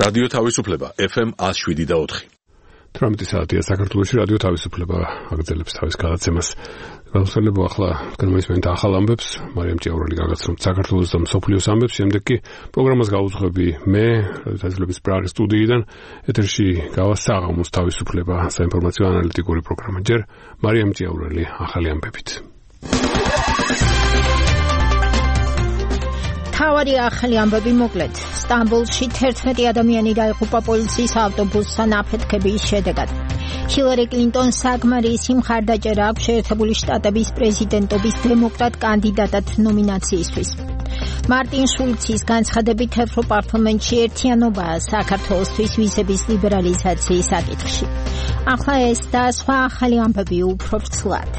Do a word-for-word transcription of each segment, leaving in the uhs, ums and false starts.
რადიო თავისუფლება ეფ ემ one oh seven point four. თვრამეტი საათია საქართველოში რადიო თავისუფლება აგრძელებს თავის გადაცემას. Გავრცელება ახლა განმეისმენთ ახალ ამბებს, მარიამ ჭიაურელი გაგაცნობთ საქართველოს და მსოფლიოს ამბებს, შემდეგ კი პროგრამას გავუძღვები მე, რადიოთელევის პრაღის სტუდიიდან, ეთერში გავა საღამოს თავისუფლება საინფორმაციო ანალიტიკური პროგრამა. ჯერ მარიამ ჭიაურელი ახალი ამბებით. თავარი ახალი ამბები მოკლედ. სტამბოლში თერთმეტი ადამიანი დაიღუპა პოლიციის ავტობუსთან აფეთქების შედეგად. ჰილარი კლინტონს საკმარისი მხარდაჭერა აქვს შეერთებული შტატების პრეზიდენტობის დემოკრატ კანდიდატად ნომინაციისთვის. მარტინ შულცის განცხადებით ევროპარლამენტში ერთიანობაა საქართველოსთვის ვიზების ლიბერალიზაციის საკითხში. ახლა ეს და სხვა ახალი ამბები უფრო ფრთლად.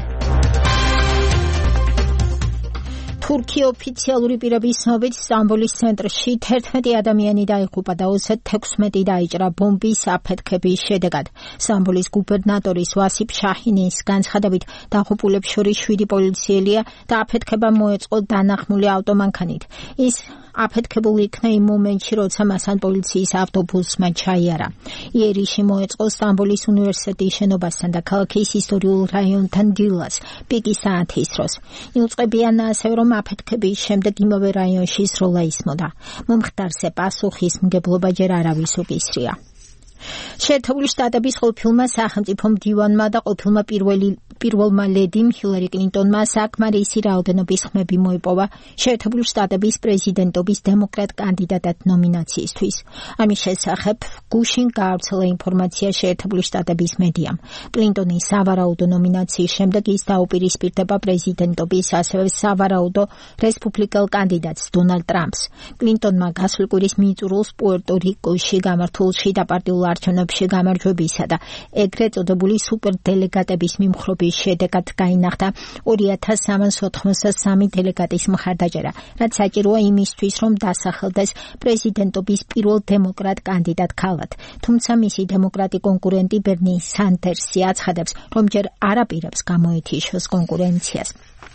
თურქი ოფიციალური პირების ცნობით სტამბოლის ცენტრში თერთმეტი ადამიანი დაიღუპა და ოცდაექვსი დაიჭრა ბომბის აფეთქების შედეგად. სტამბოლის გუბერნატორის ვასიფ შაჰინის განცხადებით დაღუპულებს შორის შვიდი პოლიციელია და აფეთქება მოეწყო დანახმული ავტომანქანით. ის აფეთქებული იქნა იმ მომენტში, როცა მასთან პოლიციის ავტობუსმა ჩაიარა. იერიში მოეწყო სტამბოლის უნივერსიტეტის შენობასთან და ქალაქის ისტორიულ რაიონთან დილას, პიკის საათის დროს. იუწყებიან ასევე, რომ აფეთქების შემდეგ იმავე რაიონში სროლა ისმოდა. მომხდარზე პასუხისმგებლობა ჯერ არავის უკისრია. შეერთებული შტატების ყოფილმა სახელმწიფო მდივანმა და ყოფილმა პირველი პირველმა ლედიმ ჰილარი კლინტონმა საკმარისი რაოდენობის ხმები მოიპოვა შეერთებული შტატების პრეზიდენტობის დემოკრატ კანდიდატად ნომინაციისთვის. ამის შესახებ გუშინ გაავრცელა ინფორმაცია შეერთებული შტატების მედიამ. კლინტონის სავარაუდო ნომინაციის შემდეგ ის დაუპირისპირდება პრეზიდენტობის, ასევე სავარაუდო რესპუბლიკელ კანდიდატს დონალდ ტრამპს. კლინტონმა გასული კვირის მიწურულს პუერტო-რიკოში გამართულ შიდა პარტიულ არჩევნებში გამარჯვებისა და ეგრეთ წოდებული სუპერდელეგატების მიმხრობის შედეგად გაინახდა ორი ათას სამას ოთხმოცდასამი დელეგატის მხარდაჭერა, რაც საჭიროა იმისთვის, რომ დასახელდეს პრეზიდენტობის პირველ დემოკრატ კანდიდატ ქალად. თუმცა მისი დემოკრატი კონკურენტი ბერნი სანდერსი აცხადებს, რომ ჯერ არ აპირებს გამოეთიშოს კონკურენციას.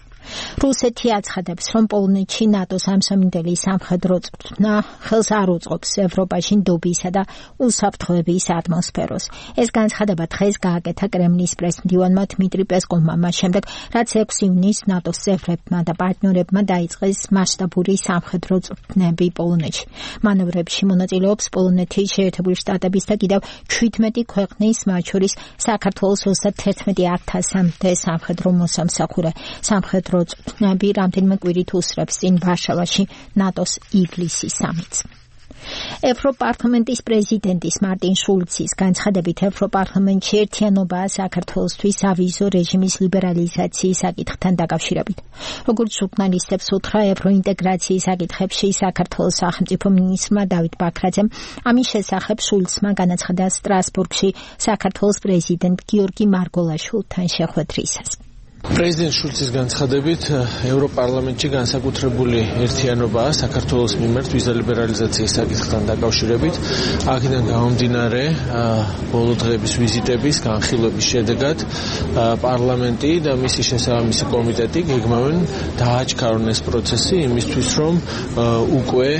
რუსეთი აცხადებს, რომ პოლონეთში ნატოს ამსამინდელი სამხედრო წვრთნა ხელს არ უწყობს ევროპაში ნდობისა და უსაფრთხოების ატმოსფეროს. ეს განცხადება დღეს გააკეთა კრემლის პრესმდივანმა დმიტრი პესკოვმა, მას შემდეგ, რაც ექვსი ივნისს ნატოს წევრებმა და პარტნიორებმა დაიწყეს მასშტაბური სამხედრო წვრთნები პოლონეთში. მანევრებში მონაწილეობს პოლონეთი, შეერთებული შტატების და კიდევ ჩვიდმეტი ქვეყნის, მათ შორის საქართველოს ოცდაერთმეტი ათასამდე სამხედრო მოსამსახურე. სამხედრო წვრთნები რამდენიმე კვირით უსწრებს წინ ვარშავაში ნატოს ივლისის სამიტს. ევროპარლამენტის პრეზიდენტის მარტინ შულცის განცხადებით ევროპარლამენტში ერთიანობაა საქართველოსთვის ავიზო რეჟიმის ლიბერალიზაციის საკითხთან დაკავშირებით. როგორც ჟურნალისტებს უთხრა ევროინტეგრაციის საკითხებში საქართველოს სახელმწიფო მინისტრმა დავით ბაქრაძემ, ამის შესახებ შულცმა განაცხადა სტრასბურგში საქართველოს პრეზიდენტ გიორგი მარგველაშვილთან შეხვედრისას. პრეზიდენტ შულცის განცხადებით ევროპარლამენტში განსაკუთრებული ერთიანობაა საქართველოს მიმართ ვიზა ლიბერალიზაციის საკითხთან დაკავშირებით. აქედან გამომდინარე, ბოლო დღეების ვიზიტების განხილვების შედეგად პარლამენტი და მისი შესაბამისი კომიტეტი გეგმავენ დააჩქარონ ეს პროცესი იმისთვის, რომ უკვე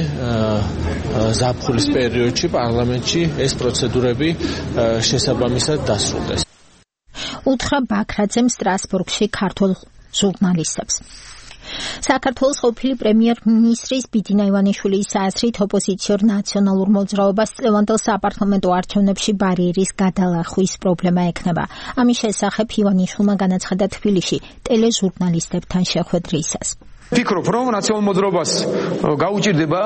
ზაფხულის პერიოდში პარლამენტში ეს პროცედურები შესაბამისად დასრულდეს. უთხრა ბაქრაძემ სტრასბურგში ქართულ ჟურნალისტებს. საქართველოს ყოფილი პრემიერ-მინისტრის ბიძინა ივანიშვილის აზრით ოპოზიციურ ნაციონალურ მოძრაობას წლევანდელ საპარლამენტო არჩევნებში ბარიერის გადალახვის პრობლემა ექნება. ამის შესახებ ივანიშვილმა განაცხადა თბილისში ტელეჟურნალისტებთან შეხვედრისას. ვფიქრობ, რომ ნაციონალურ მოძრაობას გაუჭირდება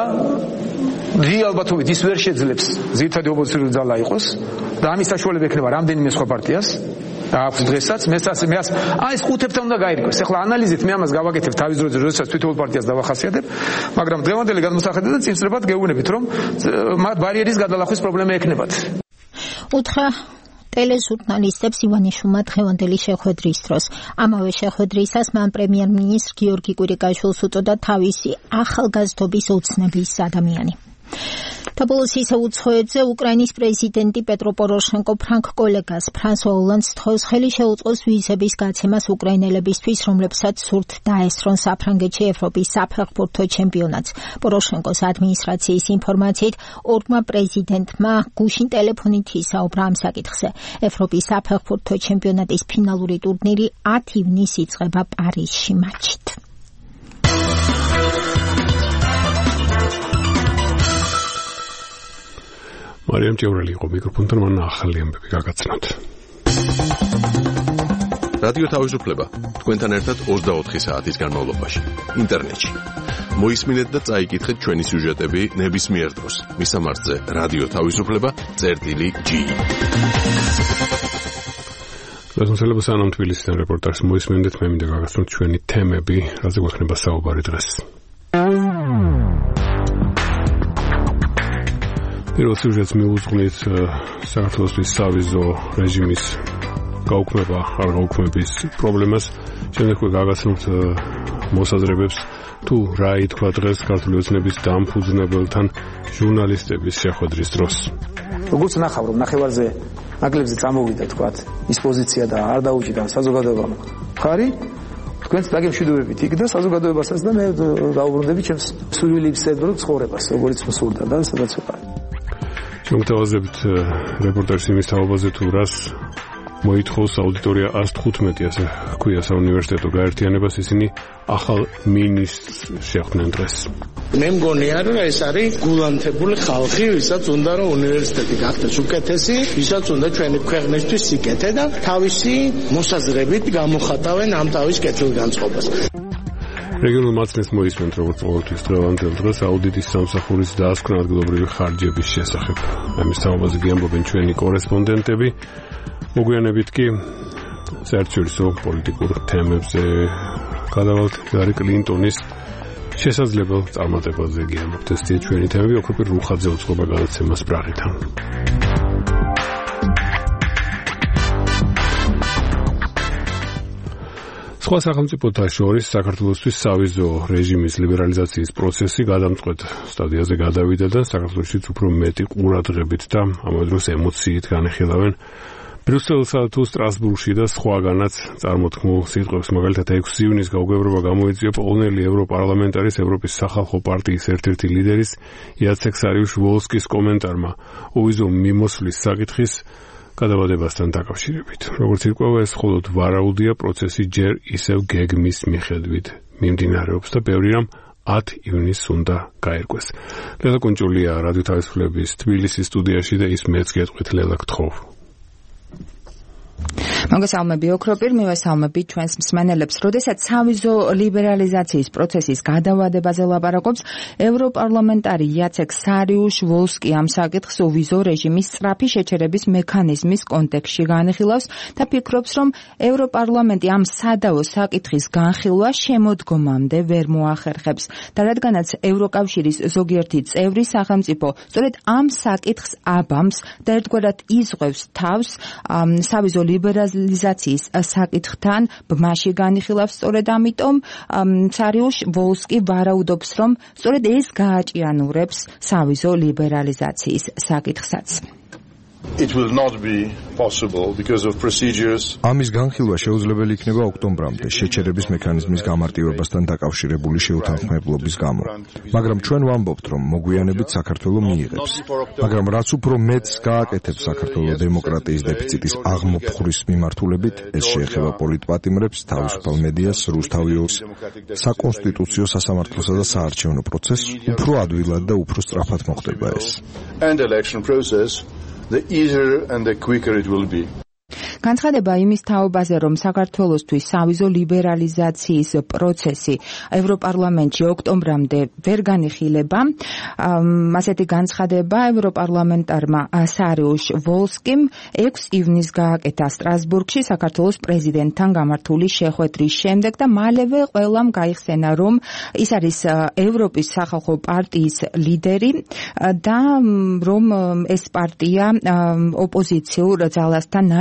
რი ალბათობით ის ვერ შეძლებს ძირითადი ოპოზიციური ძალა იყოს და ამის საშუალება ექნება რამდენიმე სხვა პარტიას. აქვს დღესაც მესაც მეას აი ეს ყუთებთან უნდა გაირკვეს. ახლა ანალიზით მე ამას გავაკეთებ თავის დროზე, როდესაც თვითონ პარტიას დავახასიათებ, მაგრამ დღევანდელი გადმოსახედიდან წინსწრებად გეუბნებით, რომ მათ ბარიერის გადალახვის პრობლემა ექნებათ. უთხრა ტელეჟურნალისტებს ივანიშვილმა დღევანდელი შეხვედრის დროს. ამავე შეხვედრისას მან პრემიერ-მინისტრ გიორგი კვირიკაშვილს უწოდა თავისი ახალგაზრდობის ოცნების ადამიანი. და ბოლოს ისე უცხოეთზე უკრაინის პრეზიდენტი პეტრო პოროშენკო ფრანგ კოლეგას ფრანსუა ოლანდს თხოვს ხელი შეუწყოს ვიზების გაცემას უკრაინელებისთვის, რომლებსაც სურთ დაესწრონ საფრანგეთში ევროპის საფეხბურთო ჩემპიონატს. პოროშენკოს ადმინისტრაციის ინფორმაციით, ორმა პრეზიდენტმა გუშინ ტელეფონით ისაუბრა ამ საკითხზე. ევროპის საფეხბურთო ჩემპიონატის ფინალური ტურნირი ათი ივნისს იწყება პარიზში მატჩით. მარიამ ჭევრელი იყო მიკროფონთან, მან ახალი ამბები გაგაცნოთ. რადიო თავისუფლება თქვენთან ერთად ოცდაოთხი საათის განმავლობაში ინტერნეტში. მოისმინეთ და წაიკითხეთ ჩვენი სიუჟეტები ნებისმიერ დროს. მისამართზე რადიო თავისუფლება წერტილი ჯი. გასამართლებას ანამ თბილისიდან რეპორტაჟს მოისმენთ, მე მინდა გაგაცნოთ ჩვენი თემები, რაზე გვექნება საუბარი დღეს. პირველ სიუჟეტს მიუძღვნით საქართველოსთვის სავიზო რეჟიმის გაუქმება, არ გაუქმების პრობლემას. შემდეგ გაგაცნობთ მოსაზრებებს თუ რა ითქვა დღეს ქართული ოცნების დამფუძნებელთან ჟურნალისტების შეხვედრის დროს. როგორც ნახავ, რომ ნახევარზე ნაკლებზე წამოვიდა თქვათ ის პოზიცია და არ დაუჭირდა საზოგადოებამ ხარი, თქვენც დაგემშვიდობებით იქ და საზოგადოებასაც და მე დაუბრუნდები ჩემს სურვილისებურ ცხოვრებას, როგორც მოსულდა და სადაც ვიყავ. შემოგთავაზებთ რეპორტაჟის იმის თაობაზე თუ რას მოითხოვს აუდიტორია ას თხუთმეტი, ასე ჰქვია საუნივერსიტეტო გაერთიანებას, ისინი ახალ მინისტრს შეხვდნენ დღეს. მე მგონია რომ ეს არის გულანთებული ხალხი, ვისაც უნდა რომ უნივერსიტეტი გახდეს უკეთესი, ვისაც უნდა ჩვენი ქვეყნისთვის სიკეთე და თავისი მოსაზრებით გამოხატავენ ამ თავის კეთილგანწყობას. რეგიონულ მაცნეს მოისმენთ როგორც ყოველთვის დღევანდელ დღეს აუდიტის სამსახურის დაასკვნა ადგილობრივი ხარჯების შესახებ. ამის თაობაზე გიამბობენ ჩვენი კორესპონდენტები. მოგვიანებით კი საერთაშორისო პოლიტიკურ თემებზე გადავალთ ჰილარი კლინტონის შესაძლებელ წარმატებაზე გიამბობთ. ესეა ჩვენი თემები. ოქროპირ რუხაძე უწყობა გადაცემას პრაღიდან. სხვა სახელმწიფოთა შორის საქართველოსთვის სავიზო რეჟიმის ლიბერალიზაციის პროცესი გადამწყვეტ სტადიაზე გადავიდა და საქართველოსშიც უფრო მეტი ყურადღებით და ამავე დროს ემოციით განეხილავენ ბრიუსელსა თუ სტრასბურგში და სხვაგანაც წარმოთქმულ სიტყვებს. მაგალითად ექვსი ივნისს გაუგებრობა გამოიწვია პოლონელი ევროპარლამენტარის ევროპის სახალხო პარტიის ერთ-ერთი ლიდერის იაცეკ სარიუშვ-ვოლსკის კომენტარმა უვიზო მიმოსვლის საკითხის გადავადებასთან დაკავშირებით. როგორც ირკვევა, ეს მხოლოდ ვარაუდია, პროცესი ჯერ ისევ გეგმის მიხედვით მიმდინარეობს და ბევრი რამ ათი ივნისს უნდა გაერკვეს. ლელა კუნჭულია რადიო თავისუფლების თბილისის სტუდიაში და ის მეც გეტყვით. ლელა, გთხოვ. მოგესალმები ოქროპირ, მივესალმები ჩვენს მსმენელებს. როდესაც სავიზო ლიბერალიზაციის პროცესის გადავადებაზე ლაპარაკობს, ევროპარლამენტარი იაცეკ სარიუშვ-ვოლსკი ამ საკითხს უვიზო რეჟიმის სწრაფი შეჩერების მექანიზმის კონტექსტში განიხილავს და ფიქრობს, რომ ევროპარლამენტი ამ სადავო საკითხის განხილვა შემოდგომამდე ვერ მოახერხებს. და რადგანაც ევროკავშირის ზოგიერთი წევრი სახელმწიფო სწორედ ამ საკითხს აბამს და ერთგვარად იზღვევს თავს სავიზო ლიბერალიზაციის საკითხთან ბმაში განიხილავს, სწორედ ამიტომ სარიუშვ-ვოლსკი ვარაუდობს, რომ სწორედ ეს გააჭიანურებს სავიზო ლიბერალიზაციის საკითხსაც. It will not be possible because of procedures. ამის განხილვა შეუძლებელი იქნება ოქტომბრამდე შეჩერების მექანიზმის გამარტივებასთან დაკავშირებული შეუთანხმებლობის გამო. მაგრამ ჩვენ ვამბობთ, რომ მოგვიანებით საქართველოს მიიღებს. მაგრამ რაც უფრო მეტს გააკეთებს საქართველოს დემოკრატიის დეფიციტის აღმოფხვრის მიმართულებით, ეს შეეხება პოლიტპატიმრებს, თავისუფალ მედიას, რუსთავიოს, საკონსტიტუციო სასამართლოსა და საარჩევნო პროცესს, უფრო ადვილად და უფრო სწრაფად მოხდება ეს. And election process, the easier and the quicker it will be. განცხადება იმის თაობაზე, რომ საქართველოსთვის სავიზო ლიბერალიზაციის პროცესი ევროპარლამენტში ოქტომბრამდე ვერ განიხილება. ასეთი განცხადება ევროპარლამენტარმა სარიუშვ-ვოლსკიმ ექვსი ივნისს გააკეთა სტრასბურგში საქართველოს პრეზიდენტთან გამართული შეხვედრის შემდეგ და მალევე ყველამ გაიხსენა, რომ ის არის ევროპის სახალხო პარტიის ლიდერი და რომ ეს პარტია ოპოზიციურ ძალასთან ნაციონალ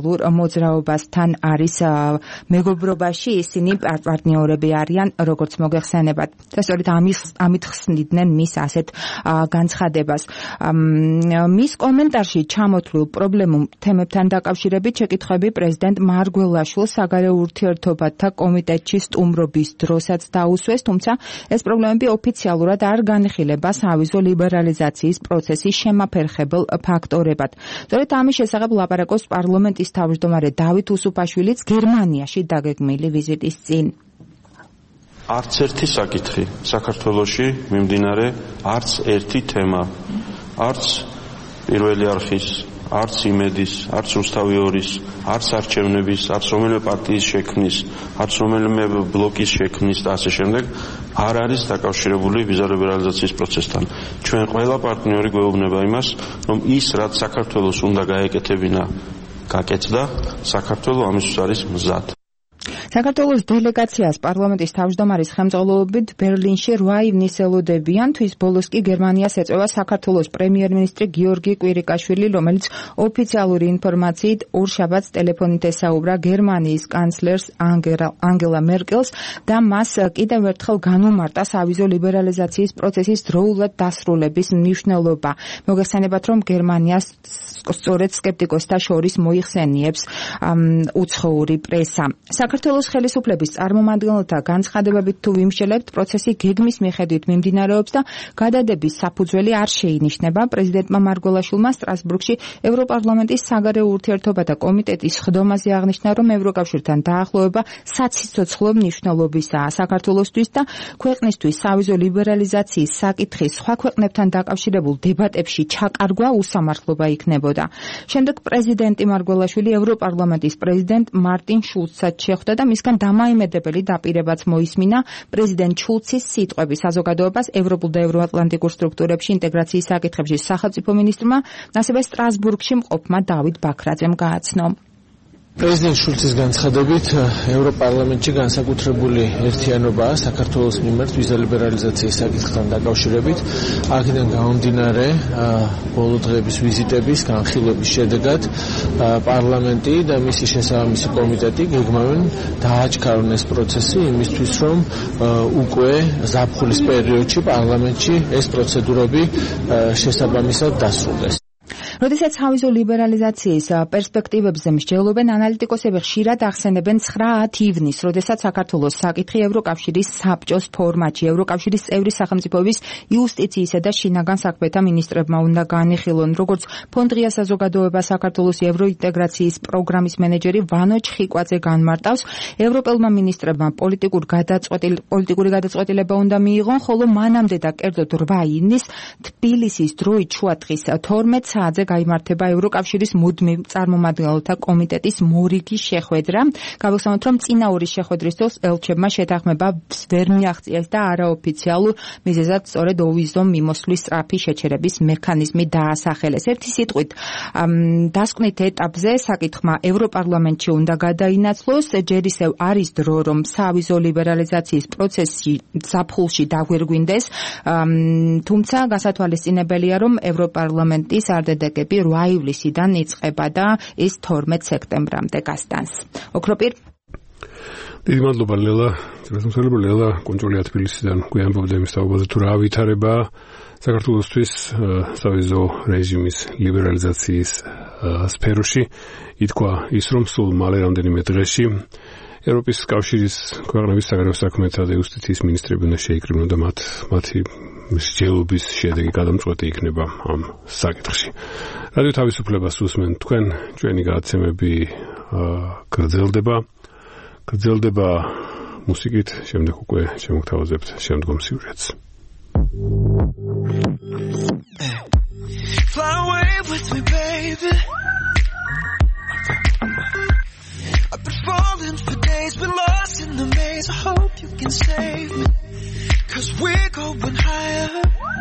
ოფიციალურ მოძრაობასთან არის მეგობრობაში, ისინი პარტნიორები არიან, როგორც მოგეხსენებათ. და სწორედ ამის ამით ხსნიდნენ მის ასეთ განცხადებას. მის კომენტარში ჩამოთვლილ პრობლემურ თემებთან დაკავშირებით შეკითხვები პრეზიდენტ მარგველაშვილს საგარეო ურთიერთობათა კომიტეტში სტუმრობის დროსაც დაუსვეს, თუმცა ეს პრობლემები ოფიციალურად არ განიხილება სავიზო ლიბერალიზაციის პროცესის შემაფერხებელ ფაქტორებად. სწორედ ამის შესახებ ლაპარაკობს პარლამენტის თავმჯდომარე დავით უსუფაშვილიც გერმანიაში დაგეგმილი ვიზიტის წინ. არც ერთი საკითხი საქართველოში მიმდინარე, არც ერთი თემა, არც პირველი არხის, არც იმედის, არც რუსთავი ორის, არც არჩევნების, არც რომელიმე პარტიის შექმნის, არც რომელიმე ბლოკის შექმნის და ასე შემდეგ არ არის დაკავშირებული ვიზა ლიბერალიზაციის პროცესთან. ჩვენ ყველა პარტნიორი გვეუბნება იმას, რომ ის რაც საქართველოს უნდა გაეკეთებინა, გაკეთდა, საქართველოს ამისთვის არის მზად. საქართველოს დელეგაციას პარლამენტის თავმჯდომარის ხელმძღვანელობით ბერლინში რვა ივნის ელოდებიან. თვის ბოლოს კი გერმანიას ეწევა საქართველოს პრემიერ-მინისტრი გიორგი კვირიკაშვილი, რომელიც ოფიციალური ინფორმაციით ორშაბათს ტელეფონით ესაუბრა გერმანიის კანცლერს ანგელა მერკელს და მას კიდევ ერთხელ განუმარტა სავიზო ლიბერალიზაციის პროცესის დროულად დასრულების მნიშვნელობა. მოგეხსენებათ, რომ გერმანიას სწორედ სკეპტიკოსთა შორის მოიხსენიებს უცხოური პრესა. საქართველოს ხელისუფლების წარმომადგენელთა განცხადებებით თუ ვიმშელებთ, პროცესი გეგმის მიხედვით მიმდინარეობს და გადადების საფუძველი არ შეინიშნება. პრეზიდენტმა მარგველაშვილმა სტრასბურგში ევროპარლამენტის საგარეო ურთიერთობათა კომიტეტის ხდომაზე აღნიშნა, რომ ევროკავშირთან დაახლოება საციცოცხლო მნიშვნელობისაა საქართველოსთვის და ქვეყნისთვის სავიზო ლიბერალიზაციის საკითხის სხვა ქვეყნებთან დაკავშირებულ დებატებში ჩაკარგვა უსამართლობა იქნებოდა. შემდეგ პრეზიდენტი მარგველაშვილი ევროპარლამენტის პრეზიდენტ მარტინ შულცსაც შეხვდა და მისგან დამაიმედებელი დაპირებაც მოისმინა. პრეზიდენტ შულცის სიტყვები საზოგადოებას ევროპულ და ევროატლანტიკურ სტრუქტურებში ინტეგრაციის საკითხებში სახელმწიფო მინისტრმა, ასევე სტრასბურგში მყოფმა დავით ბაქრაძემ გააცნო. პრეზიდენტ შულცის განცხადებით ევროპარლამენტში განსაკუთრებული ერთიანობაა საქართველოს მიმართ ვიზა ლიბერალიზაციის საკითხთან დაკავშირებით. აქედან გამომდინარე, ბოლო დღეების ვიზიტების განხილვების შედეგად პარლამენტი და მისი შესაბამისი კომიტეტი გეგმავენ დააჩქარონ ეს პროცესი იმისთვის, რომ უკვე ზაფხულის პერიოდში პარლამენტში ეს პროცედურები შესაბამისად დასრულდეს. როდესაც სავიზო ლიბერალიზაციის პერსპექტივებზე მსჯელობენ, ანალიტიკოსები ხშირად ახსენებენ ცხრა ივნის, როდესაც საქართველოს საკითხი ევროკავშირის საბჭოს ფორმატში, ევროკავშირის წევრი სახელმწიფოების იუსტიციისა და შინაგან საქმეთა მინისტრებმა უნდა განიხილონ. როგორც ფონდღია საზოგადოება საქართველოს ევროინტეგრაციის პროგრამის მენეჯერი ვანო ჩხიკვაძე განმარტავს, ევროპელმა მინისტრებმა პოლიტიკურ გადაწყვეტილ პოლიტიკური გადაწყვეტილება უნდა მიიღონ, ხოლო მანამდე და კერძოდ რვა ივნის თბილისის დროით შუადღის თორმეტ საათზე გაიმართება ევროკავშირის მუდმივ წარმომადგენელთა კომიტეტის მორიგი შეხვედრა. გავიხსენოთ, რომ წინა ორი შეხვედრის დროს ელჩებმა შეთანხმება ვერ მიაღწიეს და არაოფიციალურ მიზეზად სწორედ ოვიზო მიმოსვლის სწრაფი შეჩერების მექანიზმი დაასახელეს. ერთი სიტყვით, დასკვნით ეტაპზე საკითხმა ევროპარლამენტში უნდა გადაინაცვლოს. ჯერ ისევ არის დრო, რომ სავიზო ლიბერალიზაციის პროცესი ზაფხულში დაგვირგვინდეს, თუმცა გასათვალისწინებელია, რომ ევროპარლამენტის არდედეგები რვა ივლისიდან იწყება და ის თორმეტ სექტემბრამდე გასტანს. ოქროპირ. დიდი მადლობა ლელა. თუმცა ლელა კონტროლია თბილისიდან გვიამბობდა იმის თაობაზე თუ რა ვითარება საქართველოსთვის სავიზო რეჟიმის ლიბერალიზაციის სფეროში. ითქვა ის, რომ სულ მალე რამდენიმე დღეში ევროპის კავშირის ქვეყნების საგარეო საქმეთა და იუსტიციის მინისტრები უნდა შეიკრიბნონ და მათ მათი მსჯელობის შედეგი გადამწყვეტი იქნება ამ საკითხში. რადიო თავისუფლებას უსმენთ თქვენ, ჩვენი გადაცემები გრძელდება. გრძელდება მუსიკით, შემდეგ უკვე შემოგთავაზებთ შემდგომ სიუჟეტს. Fly away with me, baby. I've been falling for days, been lost in the maze. I hope you can save me, 'cause we're going higher.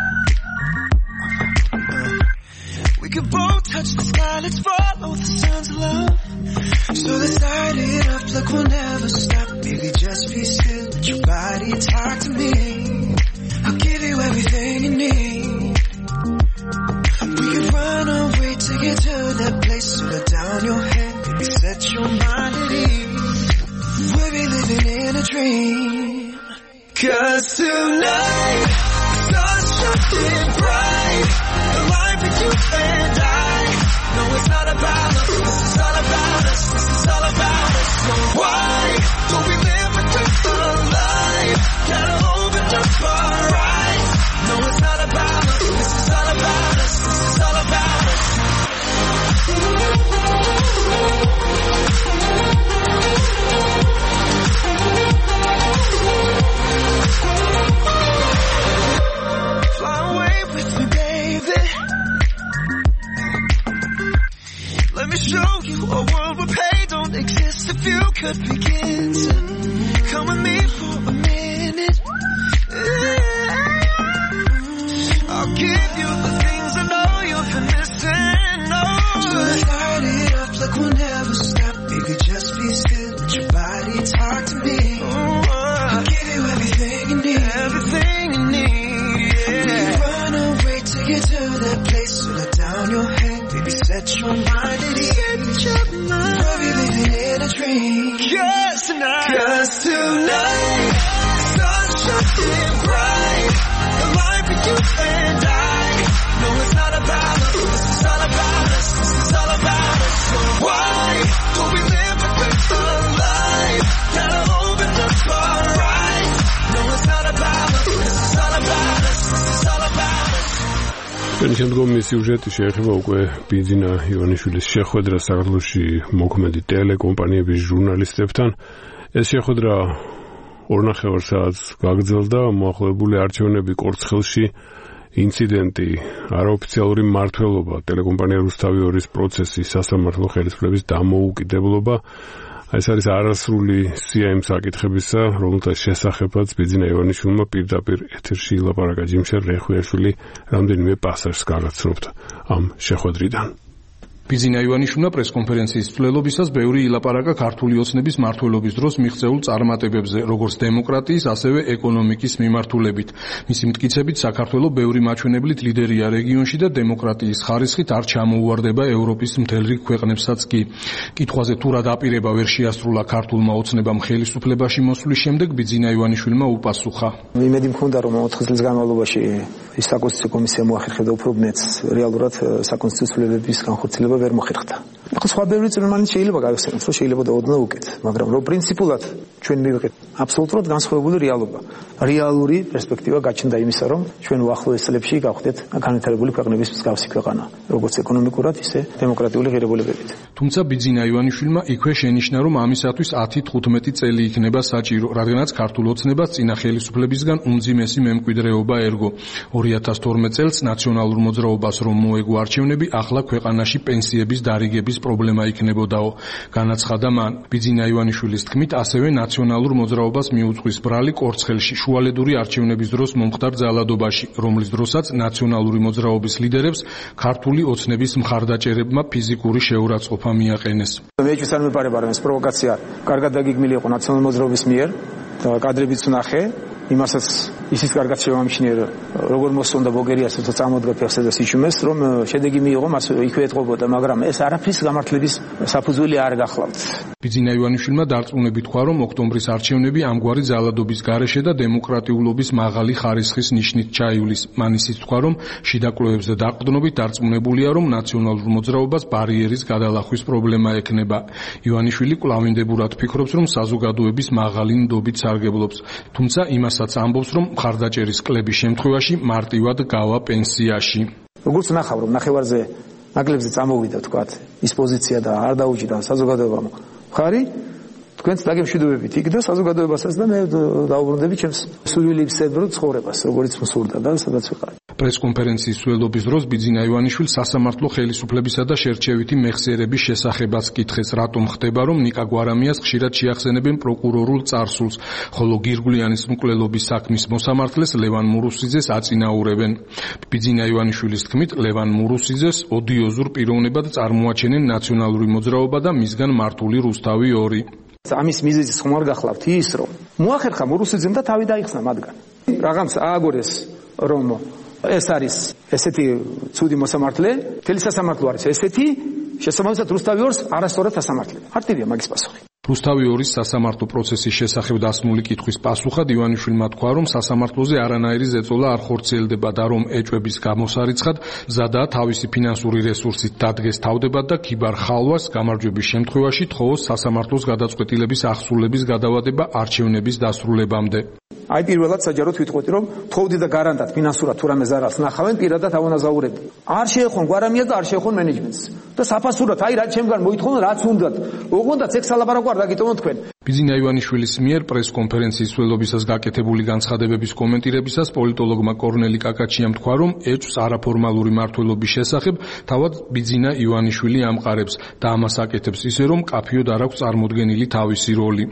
We can both touch the sky, let's follow the sun's love. So let's light it up like we'll never stop. Baby, just be still, let your body talk to me. I'll give you everything you need. We can run away to get to that place. So let down your head, baby, 'Cause tonight sun's shining bright, the life with you and I. No, it's not about us, this is all about us, this is all about us. So why don't we live a different life? Gotta open up our eyes. No, it's not about us, this is all about us, this is all about us. Fly away with me, baby. Let me show you a world where pain don't exist. If you could begin to come with me for a minute, I'll give you the things I know you've been missing. Oh, just light it up like we'll never stop. Baby, just be still, let your body talk to me. Oh, I'll give you everything you need, everything you need. Yeah. Run away till you to that place, so let down your head, baby, set your mind at ease. Set your mind. We'll be living in a dream. 'Cause tonight, 'cause tonight, sun's shining bright, the life with you and I. No, it's not about us, this is all about us, this is all about us. So why don't we live a different life? Gotta open up our eyes. No, it's not about us, this is all about us, this is all about us. ჩვენი შემდგომი სიუჟეტი შეეხება უკვე ბიძინა ივანიშვილის შეხვედრას საქართველოში მოქმედი ტელეკომპანიების ჟურნალისტებთან. ეს შეხვედრა ორნახევარ საათს გაგრძელდა. მოახლოებული არჩევნები კორცხელში, ინციდენტი, არაოფიციალური მმართველობა, ტელეკომპანია რუსთავი ორის პროცესი, სასამართლო ხელისუფლების დამოუკიდებლობა. ეს არის არასრული სია იმ საკითხებისა, რომელთა შესახებაც ბიძინა ივანიშვილმა პირდაპირ ეთერში ილაპარაკა. ჯიმშერ რეხვიაშვილი რამდენიმე პასაჟს გაგაცნობთ ამ შეხვედრიდან. ბიძინა ივანიშვილმა პრესკონფერენციის მსვლელობისას ბევრი ილაპარაკა ქართული ოცნების მმართველობის დროს მიღწეულ წარმატებებზე, როგორც დემოკრატიის, ასევე ეკონომიკის მიმართულებით. მისი მტკიცებით, საქართველო ბევრი მაჩვენებლით ლიდერია რეგიონში და დემოკრატიის ხარისხით არ ჩამოუვარდება ევროპის მთელ რიგ ქვეყნებსაც კი. კითხვაზე თუ რა დაპირება ვერ შეასრულა ქართულმა ოცნებამ ხელისუფლებაში მოსვლის შემდეგ, ბიძინა ივანიშვილმა უპასუხა. იმედი მქონდა, რომ ოთხ წლის განმავლობაში ის საკონსტიტუციო კომისია მოახერხებდა უფრო ბნეთს, რეალურად საკონსტიტუციო ცვლილებების განხორციელება ვერ მოხერხდა. ახლა სხვა ბევრი წვრილმანი შეიძლება გავიხსენოთ, რომ შეიძლება დაოდნო უკეთ, მაგრამ რომ პრინციპულად ჩვენ მივიღეთ აბსოლუტურად განსხვავებული რეალობა. რეალური პერსპექტივა გაჩნდა იმისა, რომ ჩვენ უახლოეს წლებში გავხდეთ განვითარებული ქვეყნების მსგავსი ქვეყანა, როგორც ეკონომიკურად, ისე დემოკრატიული ღირებულებებით. თუმცა ბიძინა ივანიშვილმა იქვე შენიშნა, რომ ამისათვის ათი თხუთმეტი წელი იქნება საჭირო, რადგანაც ქართულ ოცნებას წინა ხელისუფლებისგან უმძიმესი მემკვიდრეობა ერგო. ორი ათას თორმეტ წელს ნაციონალურ მოძრაობას რომ მოეგო არჩევნები, ახლა ქვეყანაში პენსიების დარიგების პრობლემა იქნებოდაო. განაცხადა მან. ბიძინა ივანიშვილის თქმით, ასევე ნაციონალურ მოძრაობას მიუძღვის ბრალი კორცხელში შუალედური არჩევნების დროს მომხდარ ძალადობაში, რომლის დროსაც ნაციონალური მოძრაობის ლიდერებს ქართული ოცნების მხარდაჭერებმა ფიზიკური შეურაცხყოფა მიაყენეს. მეჩვენს არ მეპარება, რომ ეს პროვოკაცია კარგად დაგეგმილი იყო ნაციონალური მოძრაობის მიერ და კადრებიც ნახე. იმასაც ისიც კარგად შევამჩნიე, როგორ მოსწონდა ბოგერიას, თორე წამოდგა ფეხზე და სიჩუმეს, რომ შედეგი მიიღო, მას იქვე ეთყობოდა, მაგრამ ეს არაფრის გამართლების საფუძველი არ გახლავთ. ბიძინა ივანიშვილმა დარწმუნებით თქვა, რომ ოქტომბრის არჩევნები ამგვარი ძალადობის გარეშე და დემოკრატიულობის მაღალი ხარისხის ნიშნით ჩაივლის. მან ისიც თქვა, რომ შიდა კვლევებზე დაყრდნობით დარწმუნებულია, რომ ნაციონალურ მოძრაობას ბარიერის გადალახვის პრობლემა ექნება. ივანიშვილი კვლავინდებურად ფიქრობს, რომ საზოგადოების მაღალი ნდობით სარგებლობს, თუმცა იმასაც ამბობს, რომ მხარდაჭერის კლების შემთხვევაში მარტივად გავა პენსიაში. როგორც ნახავ, რომ ნახევარზე ნაკლებზე წამოვიდა, თქვათ, ის პოზიცია და არ დაუჭირდა საზოგადოებამ მხარი, თქვენც დაგემშვიდობებით იქ და საზოგადოებასაც და მე დაუბრუნდები ჩემს სულისებრო ცხოვრებას, როგორც მსურდა და სადაც ვიყავ. პრესკონფერენციის მსვლელობის დროს ბიძინა ივანიშვილს სასამართლო ხელისუფლებისა და შერჩევითი მეხსიერების შესახებაც კითხეს, რატომ ხდება, რომ ნიკა გვარამიას ხშირად შეახსენებენ პროკურორულ წარსულს, ხოლო გირგვლიანის მკვლელობის საქმის მოსამართლეს ლევან მურუსიძეს აწინაურებენ. ბიძინა ივანიშვილის თქმით, ლევან მურუსიძეს ოდიოზურ პიროვნებად წარმოაჩენენ ნაციონალური მოძრაობა და მისგან მართული რუსთავი ორი. ამის მიზეზი ხომ არ გახლავთ ის, რომ მოახერხა მურუსიძემ და თავი დაიხსნა მათგან. რაღაც ააგორეს, რომ ეს არის ესეთი ცუდი მოსამართლე, თელი სასამართლო არის ესეთი, შესაბამისად რუსთავი ორს არასწორად ასამართლება. მარტივია მაგის პასუხი. რუსთავი ორის სასამართლო პროცესის შესახებ დასმული კითხვის პასუხად ივანიშვილმა თქვა, რომ სასამართლოზე არანაირი ზეწოლა არ ხორციელდება და რომ ეჭვების გამოსარიცხად მზადაა თავისი ფინანსური რესურსით დადგეს თავდებად და ქიბარ ხალვას გამარჯვების შემთხვევაში თხოვოს სასამართლოს გადაწყვეტილების აღსრულების გადავადება არჩევნების დასრულებამდე. აი პირველად საჯაროდ ვიტყვით, რომ თხოვდი და გარანტად ფინანსურად თუ რამე ზარალს ნახავენ, პირადად ავანაზაურებდი. არ შეეხონ გვარამიას და არ შეეხონ მენეჯმენტს. და საფასურად აი რა ჩემგან მოითხოვენ, რაც უნდათ. ოღონდაც ეგ სალაპარაკო არ დაგიტოვონ თქვენ. ბიზინა ივანიშვილის მიერ პრესკონფერენციის ველობისას გაკეთებული განცხადებების კომენტირებისას პოლიტოლოგმა კორნელი კაკაჩიამ თქვა, რომ ეჭვს არაფორმალური მმართველობის შესახებ თავად ბიზინა ივანიშვილი ამყარებს და ამას აკეთებს ისე, რომ კაფიოდ არ აქვს წარმოდგენილი თავისი როლი.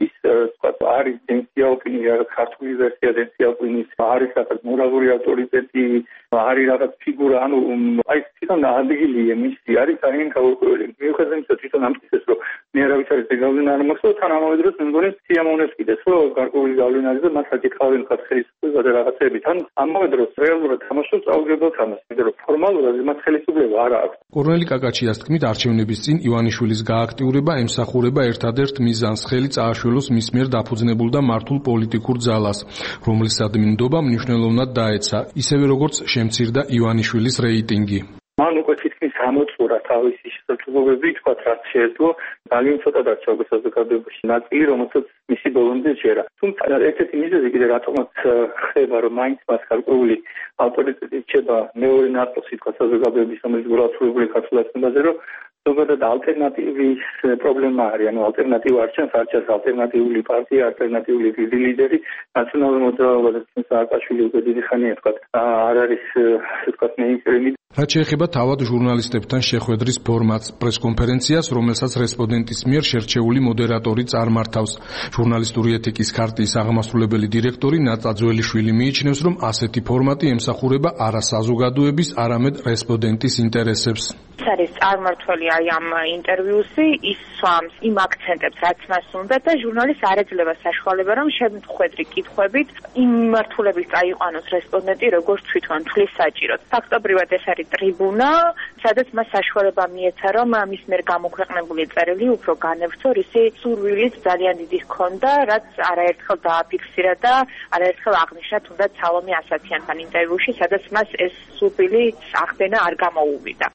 არის დენსია ოპინია, ქართული ვერსია დენსია ოპინის, არის რაღაც მორალური ავტორიტეტი, არის რაღაც ფიგურა, ანუ აი თვითონ ადგილია მისი, არის ძალიან გაურკვეველი. მიუხედავად იმისა, თვითონ ამტკიცეს, რომ მე არავის არის ეგავენ არ მაქვს, თან ამავე დროს მე მგონი სიამოვნებს კიდეს, რომ გარკვეული გავლენა არის და მას აკითხავენ ხათ ხელისუფლება და რაღაცები. თან ამავე დროს რეალურად თამაშობს აუგებელთ ამას, იმიტომ რომ ფორმალურად მას ხელისუფლება არ აქვს. კორნელი კაკაჩიას თქმით, არჩევნების წინ ივანიშვილის გააქტიურება ემსახურება ერთადერთ მიზანს, ხელი წააშველოს მის მიერ დაფუძნებულ და მართულ პოლიტიკურ ძალას, რომლის ადმინდობა მნიშვნელოვნად დაეცა, ისევე როგორც შემცირდა ივანიშვილის რეიტინგი. მან უკვე თითქმის გამოწურა თავისი შესაძლებლობები, თქვათ, რაც შეეძლო, ძალიან ცოტა დარჩა უკვე საზოგადოებაში ნაწილი, რომელსაც მისი ბოლომდე ჯერა. თუმცა ერთ-ერთი მიზეზი კიდე რატომაც ხდება, რომ მაინც მას გარკვეული ავტორიტეტი რჩება მეორე ნაწილში, თქვათ, საზოგადოების, რომელიც გულისხმობილი ქართულად ცნობაზე, რომ ზოგადად ალტერნატივის პრობლემა არის, ანუ ალტერნატივა არ ჩანს, არ ჩანს ალტერნატიული პარტია, ალტერნატიული ლიდერი, ნაციონალური მოძრაობა, სააკაშვილი უკვე დიდი ხანია, თქვათ, არ არის, თქვათ, მეინსტრიმი. რაც შეეხება თავად ჟურნალისტებთან შეხვედრის ფორმატს, პრესკონფერენციას, რომელსაც რესპონდენტის მიერ შერჩეული მოდერატორი წარმართავს. ჟურნალისტური ეთიკის ქარტიის აღმასრულებელი დირექტორი ნატა ძველიშვილი მიიჩნევს, რომ ასეთი ფორმატი ემსახურება არა საზოგადოების, არამედ რესპონდენტის ინტერესებს. არის წარმართველი აი ამ ინტერვიუსი, ის სვამს იმ აქცენტებს, რაც მას უნდა და ჟურნალისტს არ ეძლევა საშუალება, რომ შემთხვევრი კითხვებით იმ მმართველების წაიყვანოს რესპონდენტი, როგორც თვითონ თვლის საჭიროდ. ფაქტობრივად ეს არის ტრიბუნა, სადაც მას საშუალება მიეცა, რომ მის მიერ გამოქვეყნებული წერილი უფრო განევცო, რისი სურვილიც ძალიან დიდი ჰქონდა, რაც არაერთხელ დააფიქსირა და არაერთხელ აღნიშნა თუნდაც სალომე ასათიანთან ინტერვიუში, სადაც მას ეს სურვილი აღდგენა არ გამოუვიდა.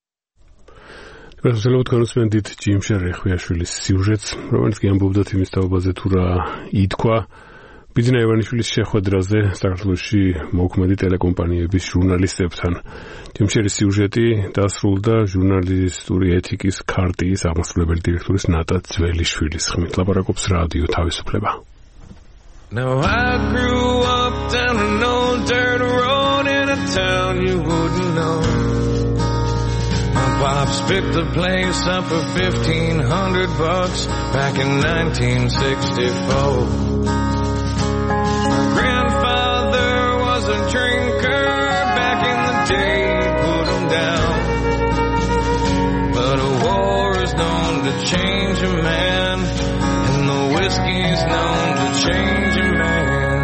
Vreau თქვენ უსმენთ ჯიმ შერეხვიაშვილის სიუჟეტს, რომელიც კი ამბობდა იმის თაობაზე თუ რა ითქვა ბიზინა ივანიშვილის შეხვედრაზე საქართველოში მოქმედი ტელეკომპანიების ჟურნალისტებთან. ჯიმ შერის სიუჟეტი დასრულდა ჟურნალისტური ეთიკის ქარტიის აღმასრულებელი დირექტორის ნატა ძველიშვილის ხმით. ლაპარაკობს რადიო თავისუფლება. Now I grew up down an old dirt road in a town you wouldn't know. Pops picked the place up for fifteen hundred bucks back in nineteen sixty-four. My grandfather was a drinker back in the day, put him down. But a war is known to change a man, and the whiskey's known to change a man.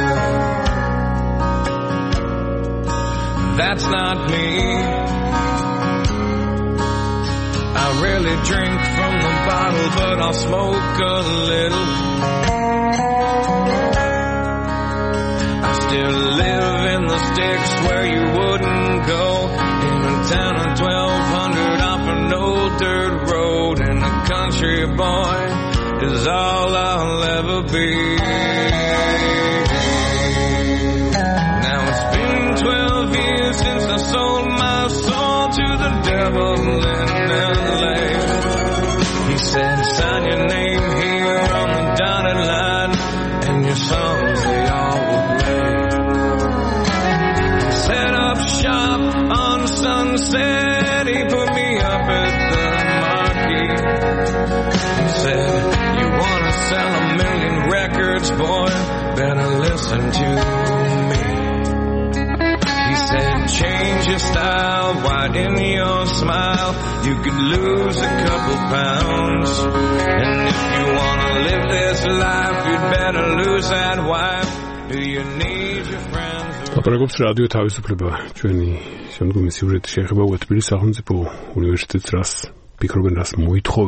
That's not me. I rarely drink from the bottle, but I'll smoke a little. I still live in the sticks where you wouldn't go, in a town of twelve hundred off an old dirt road, and a country boy is all I'll ever be. Now it's been twelve years since I sold my soul to the devil in L A. He said, sign your name here on the dotted line, and your songs they all will play. Set up shop on Sunset, he put me up at the Marquee. He said, you wanna sell a million records, boy, better listen to me. He said, change your style, widen your smile, you could lose a couple pounds. And if you wanna live this life, you'd better lose that wife. Do you need your friends? ლაპარაკობს რადიო თავისუფლება. ჩვენი შემდგომი სიუჟეტი შეეხება თბილისის სახელმწიფო უნივერსიტეტს, რას ფიქრობენ, რას მოითხოვენ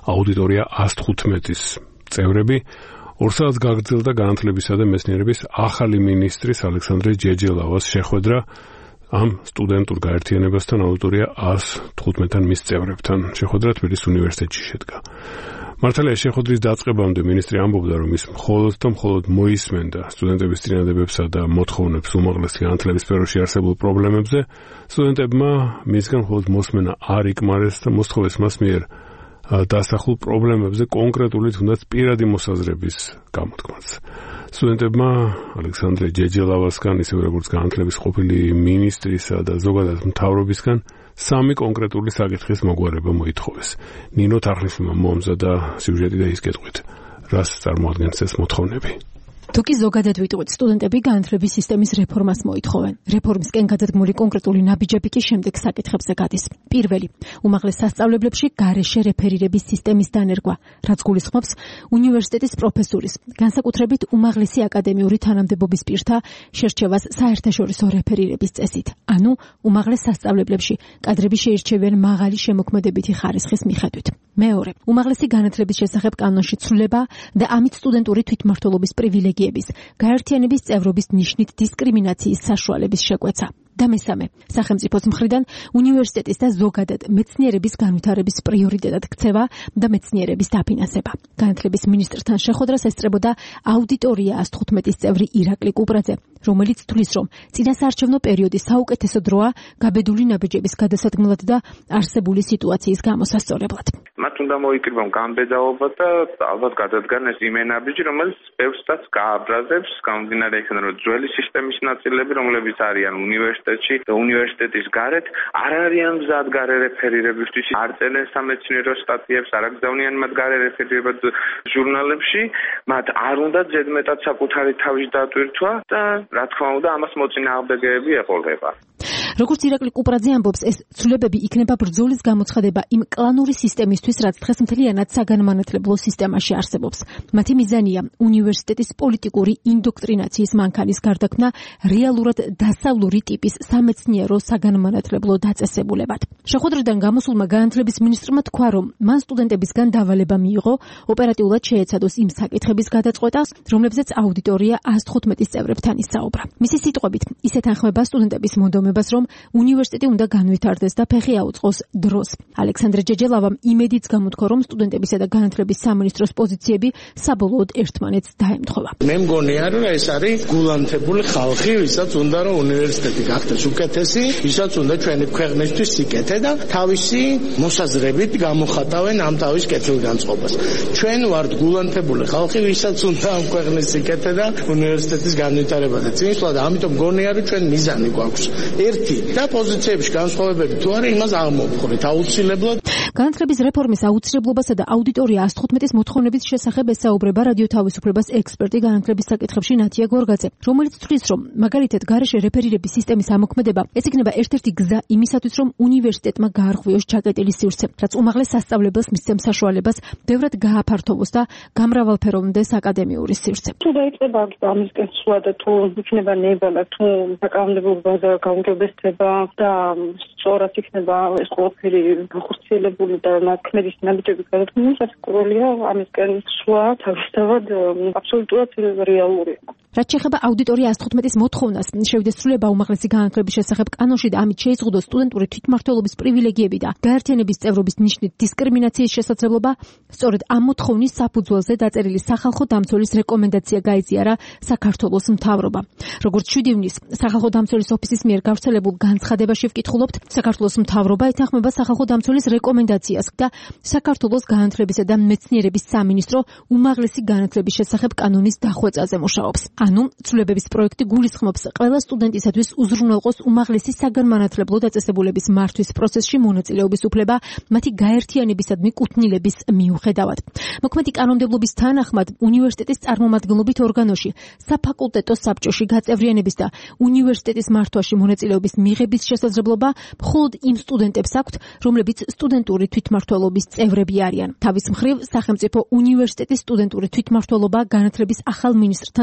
აუდიტორია ას თხუთმეტის წევრები. ორ საათს გაგრძელდა განათლებისა და მეცნიერების ახალი მინისტრის ალექსანდრე ჯეჯელავას შეხვედრა ამ სტუდენტურ გაერთიანებასთან აუდიტორია ას თხუთმეტთან მის წევრებთან. შეხვედრა თბილისის უნივერსიტეტში შედგა. მართალია შეხვედრის დაწყებამდე მინისტრი ამბობდა, რომ ის მხოლოდ და მხოლოდ მოისმენდა სტუდენტების წინადებებსა და მოთხოვნებს უმაღლესი განათლების სფეროში არსებულ პრობლემებზე. სტუდენტებმა მისგან მხოლოდ მოსმენა არ იკმარეს და მოსთხოვეს მას მიერ დასახულ პრობლემებზე კონკრეტული თუნდაც პირადი მოსაზრების გამოთქმაც. სტუდენტებმა ალექსანდრე ჯეჯელავასგან, ისევე როგორც განათლების ყოფილი მინისტრისა და ზოგადად მთავრობისგან სამი კონკრეტული საკითხის მოგვარება მოითხოვეს. ნინო თარხნიშვილმა მომზადა სიუჟეტი და ის გეტყვით, რას წარმოადგენს ეს მოთხოვნები. თუ კი ზოგადად ვიტყვით, სტუდენტები განათლების სისტემის რეფორმას მოითხოვენ. რეფორმისკენ გადადგმული კონკრეტული ნაბიჯები კი შემდეგ საკითხებზე გადის. პირველი, უმაღლეს სასწავლებლებში გარეშე რეფერირების სისტემის დანერგვა, რაც გულისხმობს უნივერსიტეტის პროფესურის, განსაკუთრებით უმაღლესი აკადემიური თანამდებობის პირთა შერჩევას საერთაშორისო რეფერირების წესით. ანუ უმაღლეს სასწავლებლებში კადრები შეირჩევიან მაღალი შემოქმედებითი ხარისხის მიხედვით. მეორე, უმაღლესი განათლების შესახებ კანონში ცვლილება და ამით სტუდენტური თვითმმართველობის პრივილეგიების, გაერთიანების წევრობის ნიშნით დისკრიმინაციის საშუალების შეკვეცა. და მესამე, სახელმწიფოს მხრიდან უნივერსიტეტის და ზოგადად მეცნიერების განვითარების პრიორიტეტად ქცევა და მეცნიერების დაფინანსება. განათლების მინისტრთან შეხვედრას ესწრებოდა აუდიტორია ას თხუთმეტის წევრი ირაკლი კუპრაძე, რომელიც თვლის, რომ წინასაარჩევნო პერიოდის საუკეთესო დროა გაბედული ნაბიჯების გადასადგმლად და არსებული სიტუაციის გამოსასწორებლად. მათ უნდა მოიკრიბონ გამბედაობა და ალბათ გადადგან ეს იმენაბიჯი, რომელიც ბევრსაც გააბრაზებს, გამომდინარე იქიდან, რომ ძველი სისტემის ნაწილები, რომლებიც არიან უნივერსიტეტში და უნივერსიტეტის გარეთ, არ არიან მზად გარე რეფერირებისთვის, არ წერენ სამეცნიერო სტატიებს, არ აგზავნიან მათ გარე რეფერირებად ჟურნალებში, მათ არ უნდა ზედმეტად საკუთარი თავის დატვირთვა და რა თქმა უნდა, ამას მოწინააღმდეგეები ეყოლება. როგორც ირაკლი კუპრაძე ამბობს, ეს ცვლილებები იქნება ბრძოლის გამოცხადება იმ კლანური სისტემისთვის, რაც დღეს მთლიანად საგანმანათლებლო სისტემაში არსებობს. მათი მიზანია უნივერსიტეტის პოლიტიკური ინდოქტრინაციის მანქანის გარდაქმნა რეალურად დასავლური ტიპის სამეცნიერო საგანმანათლებლო დაწესებულებად. შეხვედრიდან გამოსულმა განათლების მინისტრმა თქვა, რომ მან სტუდენტებისგან დავალება მიიღო ოპერატიულად შეეცადოს იმ საკითხების გადაწყვეტას, რომლებზეც აუდიტორია ას თხუთმეტის წევრებთან ისაუბრა. მისი სიტყვებით, ის ეთანხმება სტუდენტების მონდომებას, რომ უნივერსიტეტი უნდა განვითარდეს და ფეხი აუწყოს დროს. ალექსანდრე ჯეჯელავამ იმედიც გამოთქვა, რომ სტუდენტებისა და განათლების სამინისტროს პოზიციები საბოლოოდ ერთმანეთს დაემთხვევა. მე მგონია, რომ ეს არის გულანთებული ხალხი, ვისაც უნდა რომ უნივერსიტეტი გახდეს უკეთესი, ვისაც უნდა ჩვენი ქვეყნისთვის სიკეთე და თავისი მოსაზრებით გამოხატავენ ამ თავის კეთილგანწყობას. ჩვენ ვართ გულანთებული ხალხი, ვისაც უნდა ამ ქვეყნის სიკეთე და უნივერსიტეტის განვითარება და წინსვლა და ამიტომ მგონია, რომ ჩვენ მიზანი გვაქვს. ერთი და პოზიციებში განსხვავებები თუ არა, იმას აღმოვხვრით აუცილებლად. განათლების რეფორმის აუცილებლობასა და აუდიტორია ას თხუთმეტის მოთხოვნების შესახებ ესაუბრება რადიო თავისუფლებას ექსპერტი განათლების საკითხებში ნათია გორგაძე, რომელიც თვლის, რომ მაგალითად გარეშე რეფერირების სისტემის ამოქმედება ეს იქნება ერთ-ერთი გზა იმისათვის, რომ უნივერსიტეტმა გაარღვიოს ჩაკეტილი სივრცე, რაც უმაღლეს სასწავლებელს მისცემს საშუალებას ბევრად გააფართოვოს და გამრავალფეროვნდეს აკადემიური სივრცე. თუ დაიწყება ამისკენ სვლა და თუ იქნება ნება, თუ საკანონმდებლობა და გაუმჯობესება და სწორად იქნება ეს ყველაფერი განხორციელებული და ნაქმედის ნაბიჯების გადადგმა, სასწაულია ამისკენ სვლა თავისთავად აბსოლუტურად რეალურია. რაც შეეხება აუდიტორია ას თხუთმეტის მოთხოვნას, შევიდეს ცვლილება უმაღლესი განათლების შესახებ კანონში და ამით შეიზღუდოს სტუდენტური თვითმმართველობის პრივილეგიები და გაერთიანების წევრობის ნიშნით დისკრიმინაციის შესაძლებლობა, სწორედ ამ მოთხოვნის საფუძველზე დაწერილი სახალხო დამცველის რეკომენდაცია გაიზიარა საქართველოს მთავრობამ. როგორც შვიდი ივნის სახალხო დამცველის ოფისის მიერ გავრცელებულ განცხადებაში ვკითხულობთ, საქართველოს მთავრობა ეთანხმება სახალხო დამცველის რეკომენდაციას და საქართველოს განათლებისა და მეცნიერების სამინისტრო უმაღლესი განათლების შესახებ კანონის დახვეწაზე მუშაობს. ანუ ცვლილებების პროექტი გულისხმობს ყველა სტუდენტისათვის უზრუნველყოს უმაღლესი საგანმანათლებლო დაწესებულების მართვის პროცესში მონაწილეობის უფლება მათი გაერთიანებისადმი კუთვნილების მიუხედავად. მოქმედი კანონმდებლობის თანახმად უნივერსიტეტის წარმომადგენლობით ორგანოში, საფაკულტეტო საბჭოში გაწევრიანების და უნივერსიტეტის მართვაში მონაწილეობის მიღების შესაძლებლობა მხოლოდ იმ სტუდენტებს აქვთ, რომლებიც სტუდენტური თვითმმართველობის წევრები არიან. თავის მხრივ, სახელმწიფო უნივერსიტეტის სტუდენტური თვითმმართველობა განათლების ახალ მინისტრთან შესახებ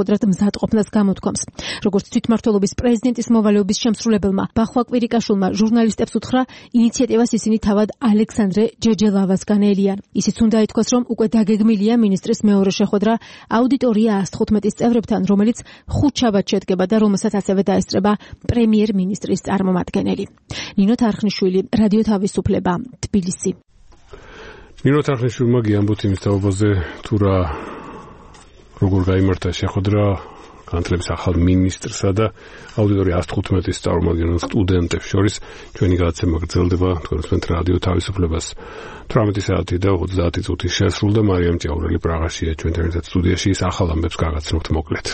შეხვედრად მზადყოფნას გამოთქვამს. როგორც თვითმმართველობის პრეზიდენტის მოვალეობის შემსრულებელმა ბახვა კვირიკაშვილმა ჟურნალისტებს უთხრა, ინიციატივას ისინი თავად ალექსანდრე ჯეჯელავასგან ელიან. ისიც უნდა ითქვას, რომ უკვე დაგეგმილია მინისტრის მეორე შეხვედრა აუდიტორია ათს-თხუთმეტის წევრებთან, რომელიც ხუთშაბათს შედგება და რომელსაც ასევე დაესწრება პრემიერ-მინისტრის წარმომადგენელი. ნინო თარხნიშვილი, რადიო თავისუფლება, თბილისი. ნინო თარხნიშვილმა გიამბოთ იმის თაობაზე, თუ რა როგორ გაიმართა შეხვედრა განათლების ახალ მინისტრსა და აუდიტორია ათს-თხუთმეტის წარმომადგენელ სტუდენტებს შორის. ჩვენი გადაცემა გრძელდება თქვენს რადიო თავისუფლებას თვრამეტი საათი და ოცდაათი წუთი შესრულდა. მარიამ ჭიაურელი პრაღაშია ჩვენთან ერთად სტუდიაში. ის ახალ ამბებს გაგაცნობთ მოკლედ.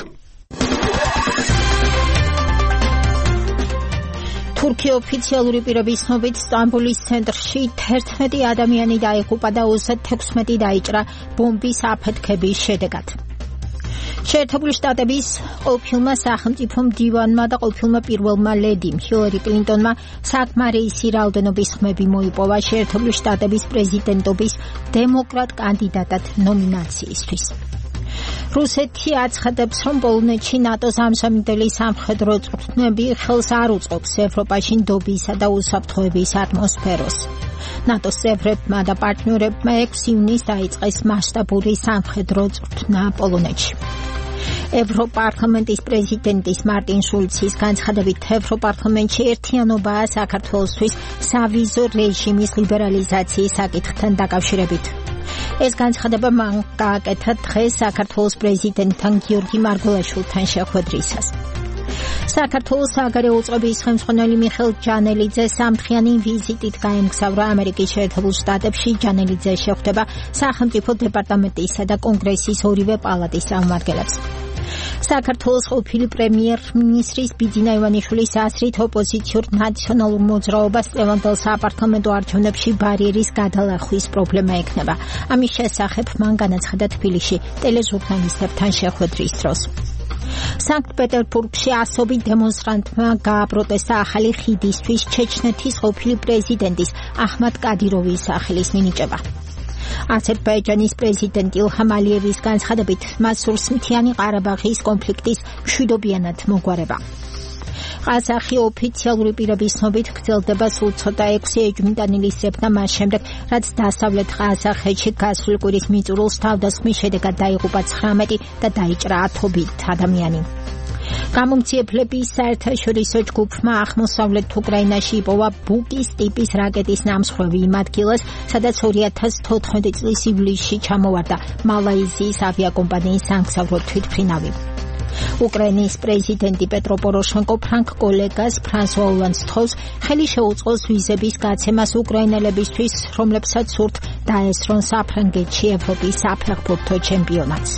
თურქი ოფიციალური პირების ცნობით სტამბოლის ცენტრში თერთმეტი ადამიანი დაიღუპა და ოცდათექვსმეტი დაიჭრა ბომბის აფეთქების შედეგად. შეერთებული შტატების ყოფილმა სახელმწიფო მდივანმა და ყოფილმა პირველმა ლედიმ ჰილარი კლინტონმა საკმარისი რაოდენობის ხმები მოიპოვა შეერთებული შტატების პრეზიდენტობის დემოკრატ კანდიდატად ნომინაციისთვის. რუსეთი აცხადებს, რომ პოლონეთში ნატოს ამსამინდელი სამხედრო წვრთნები ხელს არ უწყობს ევროპაში ნდობისა და უსაფრთხოების ატმოსფეროს. ნატოს წევრებმა და პარტნიორებმა ექვსი ივნისს დაიწყეს მასშტაბური სამხედრო წვრთნა პოლონეთში. ევროპარლამენტის პრეზიდენტის მარტინ შულცის განცხადებით, ევროპარლამენტში ერთიანობაა საქართველოსთვის სავიზო რეჟიმის ლიბერალიზაციის საკითხთან დაკავშირებით. ეს განცხადება მან გააკეთა დღეს საქართველოს პრეზიდენტთან გიორგი მარგველაშვილთან შეხვედრისას. საქართველოს საგარეო უწყების ხელმძღვანელი მიხეილ ჯანელიძე სამთხიანი ვიზიტით გაემგზავრა ამერიკის შეერთებულ შტატებში. ჯანელიძე შეხვდება სახელმწიფო დეპარტამენტისა და კონგრესის ორივე პალატის წარმომადგენლებს. საქართველოს ყოფილი პრემიერ-მინისტრის ბიძინა ივანიშვილის აზრით, ოპოზიციურ ნაციონალურ მოძრაობას წლევანდელ საპარლამენტო არჩევნებში ბარიერის გადალახვის პრობლემა ექნება. ამის შესახებ მან განაცხადა თბილისში ტელეჟურნალისტებთან შეხვედრის დროს. სანქტ-პეტერბურგში ასობით დემონსტრანტმა გააპროტესტა ახალი ხიდისთვის ჩეჩნეთის ყოფილი პრეზიდენტის აჰმად კადიროვის სახელის მინიჭება. აზერბაიჯანის პრეზიდენტ ილჰამ ალიევის განცხადებით, მას სურს მთიანი ყარაბაღის კონფლიქტის მშვიდობიანად მოგვარება. ყაზახი ოფიციალური პირების ცნობით გრძელდება სულ ცოტა ექვსი ეჭვმიტანილისებრთა მას შემდეგ, რაც დასავლეთ ყაზახეთში გასული კვირის მიწურულს თავდასხმის შედეგად დაიღუპა ცხრამეტი და დაიჭრა ათობით ადამიანი. გამომძიებლების საერთაშორისო ჯგუფმა აღმოსავლეთ უკრაინაში იპოვა ბუკის ტიპის რაკეტის ნამსხვრევი იმ ადგილას, სადაც ორი ათას თოთხმეტი წლის ივლისში ჩამოვარდა მალაიზიის ავიაკომპანიის სამგზავრო თვითმფრინავი. უკრაინის პრეზიდენტი პეტრო პოროშენკო ფრანგ კოლეგას ფრანსუა ოლანდს თხოვს ხელი შეუწყოს ვიზების გაცემას უკრაინელებისთვის, რომლებსაც სურთ დაესწრონ საფრანგეთში ევროპის საფეხბურთო ჩემპიონატს.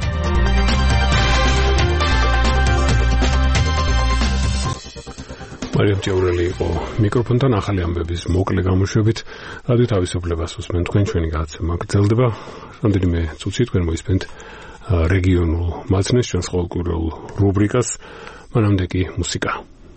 მარიამ ჭიაურელი იყო მიკროფონთან. ახალი ამბების მოკლე გამოშვებით რადიო თავისუფლებას უსმენთ. თქვენ ჩვენი გადაცემა გრძელდება. რამდენიმე წუთში თქვენ მოისმენთ რეგიონულ მაცნეს, ჩვენს ყოველკვირეულ რუბრიკას. მანამდე კი მუსიკა.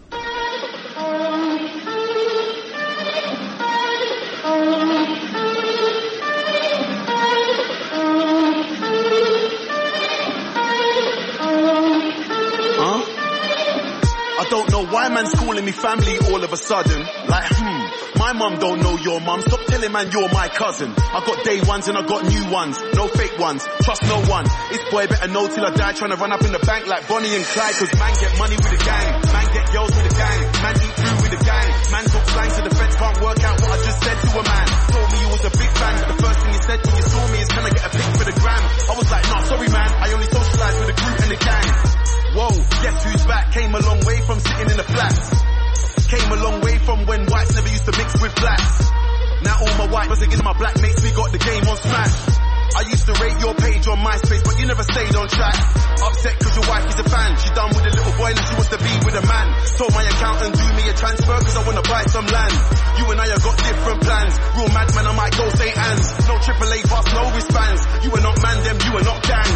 Why man's calling me family all of a sudden? Like, hmm, my mum don't know your mum. Stop telling man you're my cousin. I got day ones and I got new ones. No fake ones, trust no one. This boy better know till I die, trying to run up in the bank like Bonnie and Clyde. Cause man get money with the gang, man get girls with the gang, man eat food with the gang. Man talk slang so the feds can't work out what I just said to a man. Told me you was a big fan, but the first thing you said when you saw me is can I get a pic for the gram? I was like, nah, sorry man, I only socialise with the group and the gang. Whoa, guess who's back? Came a long way from sitting in the flats. Came a long way from when whites never used to mix with blacks. Now all my white wasn't in my black mates, we got the game on smash. I used to rate your page on MySpace, but you never stayed on track. Upset cause your wife is a fan. She done with a little boy, now she wants to be with a man. Told my accountant do me a transfer cause I wanna buy some land. You and I have got different plans. Real madman, I might go Saint Anne's. No triple A pass, no wristbands. You are not man, them, you are not gang.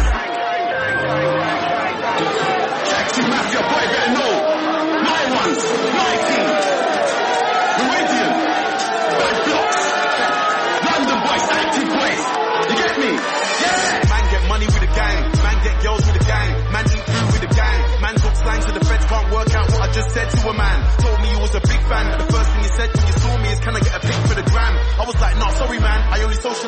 Taxi mafia boy, better know. My ones, my team. Meridian, bad blocks. London boys, active boys. You get me? Yeah! Man get money with the gang. Man get girls with the gang. Man eat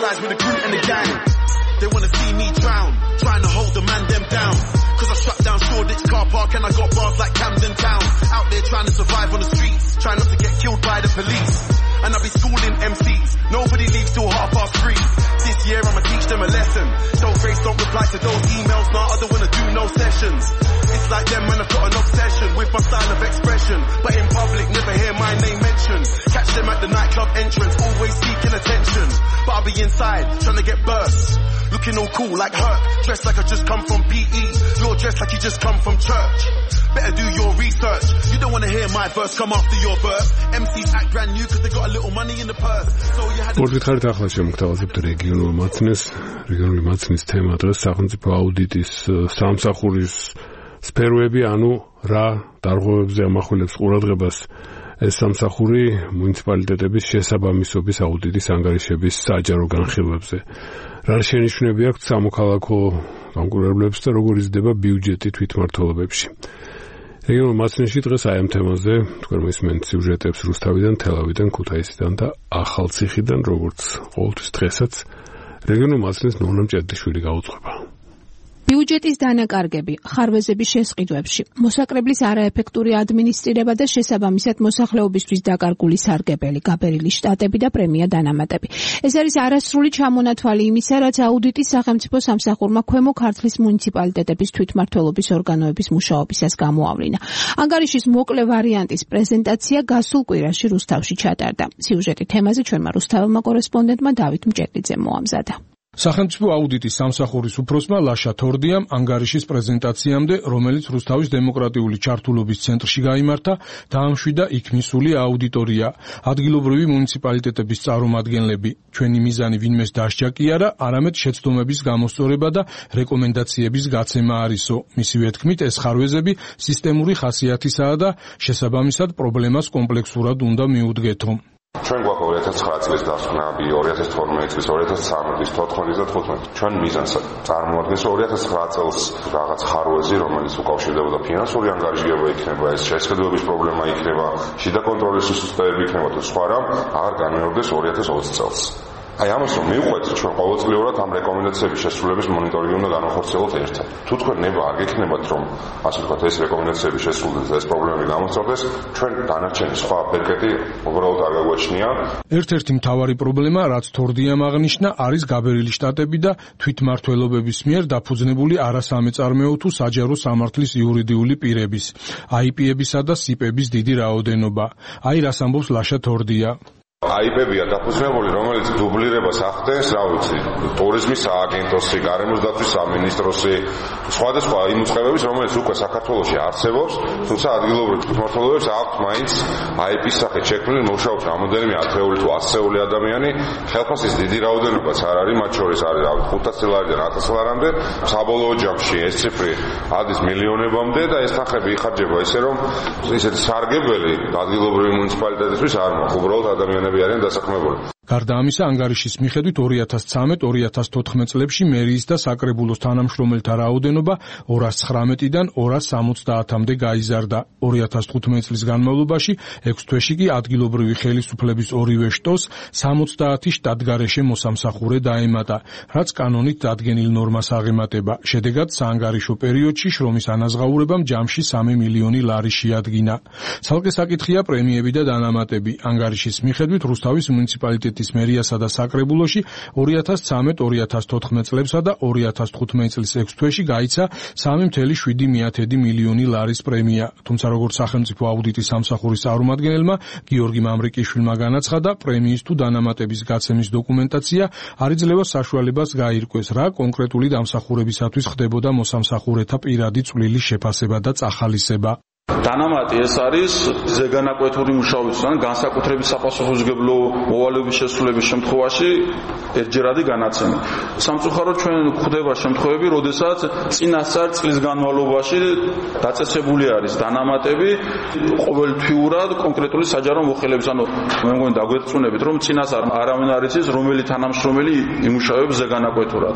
rise with the crew and the gang. They wanna see me drown, trying to hold the man them down. Cause I shut down Shoreditch car park and I got bars like Camden Town. Out there trying to survive on the streets, trying not to get killed by the police. And I'll be schooling M Cs, nobody leaves till half past three. This year I'ma teach them a lesson. Don't face, don't reply to those emails, nah, I don't wanna do no sessions. It's like them when I've got an obsession with my style of expression. But in public, never hear my name mentioned. Catch them at the nightclub entrance, always seeking attention. But I'll be inside, trying to get burst. Looking all cool like Herc, dressed like I just come from P E. You're dressed like you just come from church. Better do your research. You don't want to hear my verse come after your birth. M Cs act brand new cause they got a little money in the purse. So you had Ორ ვითხარით ახლა შემოგთავაზებთ რეგიონულ მაცნეს, რეგიონული მაცნის თემა დღეს სახელმწიფო აუდიტის სამსახურის სფეროები, ანუ რა დარღვევებზე ამახვილებს ყურადღებას ეს სამსახური მუნიციპალიტეტების შესაბამისობის აუდიტის ანგარიშების საჯარო განხილვებზე. რა შენიშვნები აქვს სამოქალაქო გამგებლებს და როგორ იზრდება ბიუჯეტი თვითმმართველობებში. რეგიონულ მაცნეში დღეს აი ამ თემაზე თქვენ მისმენთ სიუჟეტებს რუსთავიდან, თელავიდან, ქუთაისიდან და ახალციხიდან, როგორც ყოველთვის დღესაც რეგიონულ მაცნეს ნონა მჭედლიშვილი გაუძღვება. ბიუჯეტის დანაკარგები, ხარვეზების შესყიდვებში, მოსაკრებლის არაეფექტური ადმინისტრირება და შესაბამისად მოსახლეობისთვის დაკარგული სარგებელი, გაბერილი შტატები და პრემია დანამატები. ეს არის არასრული ჩამონათვალი იმისა, რაც აუდიტის სახელმწიფო სამსახურმა ქვემო ქართლის მუნიციპალიტეტების თვითმმართველობის ორგანოების მუშაობისას გამოავლინა. ანგარიშის მოკლე ვარიანტის პრეზენტაცია გასულ კვირაში რუსთავში ჩატარდა. სიუჟეტი თემაზე ჩვენმა რუსთაველმა კორესპონდენტმა დავით მჭედლიძემ მოამზადა. სახელმწიფო აუდიტის სამსახურის უფროსმა ლაშა თორდიამ ანგარიშის პრეზენტაციამდე, რომელიც რუსთავის დემოკრატიული ჩართულობის ცენტრში გაიმართა, დაამშვიდა იქ მისული აუდიტორია, ადგილობრივი მუნიციპალიტეტების წარმომადგენლები. ჩვენი მიზანი ვინმეს დასჯა კი არა, არამედ შეცდომების გამოსწორება და რეკომენდაციების გაცემა არისო. მისივე თქმით, ეს ხარვეზები სისტემური ხასიათისაა და შესაბამისად პრობლემას კომპლექსურად უნდა მიუდგეთო. ჩვენ გვაქვს ორი ათას ცხრა წლის დასკვნა, ორი ათას თორმეტი წლის, ორი ათას ცხრამეტი წლის, ოთხმოცდაათი და თხუთმეტი. ჩვენ მიზანს წარმოადგენს ორი ათას ცხრა წელს რაღაც ხარვეზი, რომელიც უკავშირდებოდა ფინანსური ანგარიშება იქნება, ეს შესაძლებლობის პრობლემა იქნება, შიდა კონტროლის სისტემები იქნება თუ სხვა რამ, აღარ განმეორდეს ორი ათას ოცი წელს. აი ამას რომ მივყვეთ, ჩვენ ყოველწლიურად ამ რეკომენდაციების შესრულების მონიტორინგი უნდა განახორციელოთ ერთად. თუ თქვენ ნება არ გექნებათ, რომ ასე ვთქვათ, ეს რეკომენდაციები შესრულდეს და ეს პრობლემები გამოსწორდეს, ჩვენ დანარჩენი სხვა ბერკეტი უბრალოდ არ გაგვაჩნია. ერთ-ერთი მთავარი პრობლემა, რაც თორდიამ აღნიშნა, არის გაბერილი შტატები და თვითმმართველობების მიერ დაფუძნებული არასამეწარმეო თუ საჯარო სამართლის იურიდიული პირების, აი პი-ებისა და სი პი-ების დიდი რაოდენობა. აი რას ამბობს ლაშა თორდია. აი პი-ებია დაფუძნებული, რომელიც დუბლირებას ახდენს, რა ვიცი, ტურიზმის სააგენტოსი, გარემოს დაცვის სამინისტროსი, სხვადასხვა იმ უწყებების, რომელიც უკვე საქართველოში არსებობს, თუმცა ადგილობრივ თვითმმართველობებს აქვთ მაინც აი პი-ის სახით შექმნილი, მუშაობს რამოდენიმე ათეული თუ ასეული ადამიანი, ხელფასის დიდი რაოდენობაც არ არის, მათ შორის არის რა ვიცი ხუთასი ლარიდან ათას ლარამდე, საბოლოო ჯამში ეს ციფრი ადის მილიონებამდე და ეს თანხები იხარჯება ისე რომ ისეთი სარგებელი ადგილობრივი მუნიციპალიტეტისთვის არ მაქვს, უბრალოდ ადამიანები არიან დასაქმებული. გარდა ამისა, ანგარიშის მიხედვით ორი ათას ცხრამეტ ორი ათას თოთხმეტ წლებში მერიის და საკრებულოს თანამშრომელთა რაოდენობა ორას ცხრამეტიდან ორას სამოცდაათამდე გაიზარდა. ორი ათას თხუთმეტ წლის განმავლობაში ექვს თვეში კი ადგილობრივი ხელისუფლების ორივე შტოს სამოცდაათი შტატგარეშე მოსამსახურე დაემატა, რაც კანონით დადგენილ ნორმას აღემატება. შედეგად საანგარიშო პერიოდში შრომის ანაზღაურებამ ჯამში სამი მილიონი ლარი შეადგინა. ცალკე საკითხია პრემიები და დანამატები. ანგარიშის მიხედვით რუსთავის მუნიციპალიტეტი მერიასა და საკრებულოში ორი ათას ცხრამეტ ორი ათას თოთხმეტ წლებსა და ორი ათას თხუთმეტ წლის ექვს თვეში გაიცა სამი მცდარი შვიდი მილიონი ლარის პრემია. თუმცა როგორც სახელმწიფო აუდიტის სამსახურის წარმომადგენელმა გიორგი მამრიკიშვილმა განაცხადა, პრემიის თუ დანამატების გაცემის დოკუმენტაცია არ იძლევა საშუალებას გაირკვეს, რა კონკრეტული დამსახურებისათვის ხდებოდა მოსამსახურეთა პირადი წვლილი შეფასება და წახალისება. დანამატი ეს არის ზეგანაკვეთური მუშაობის ან განსაკუთრებით საპასუხისმგებლო მოვალეობის შესრულების შემთხვევაში ერთჯერადი განაცემა. სამწუხაროდ ჩვენ გვხვდება შემთხვევები, როდესაც წინასწარ წლის განმავლობაში დაწესებული არის დანამატები ყოველთვიურად კონკრეტული საჯარო მოხელეების, ანუ მე მგონი დაგვერწმუნებით, რომ წინასწარ არავინ არ იცის, რომელი თანამშრომელი იმუშავებს ზეგანაკვეთურად.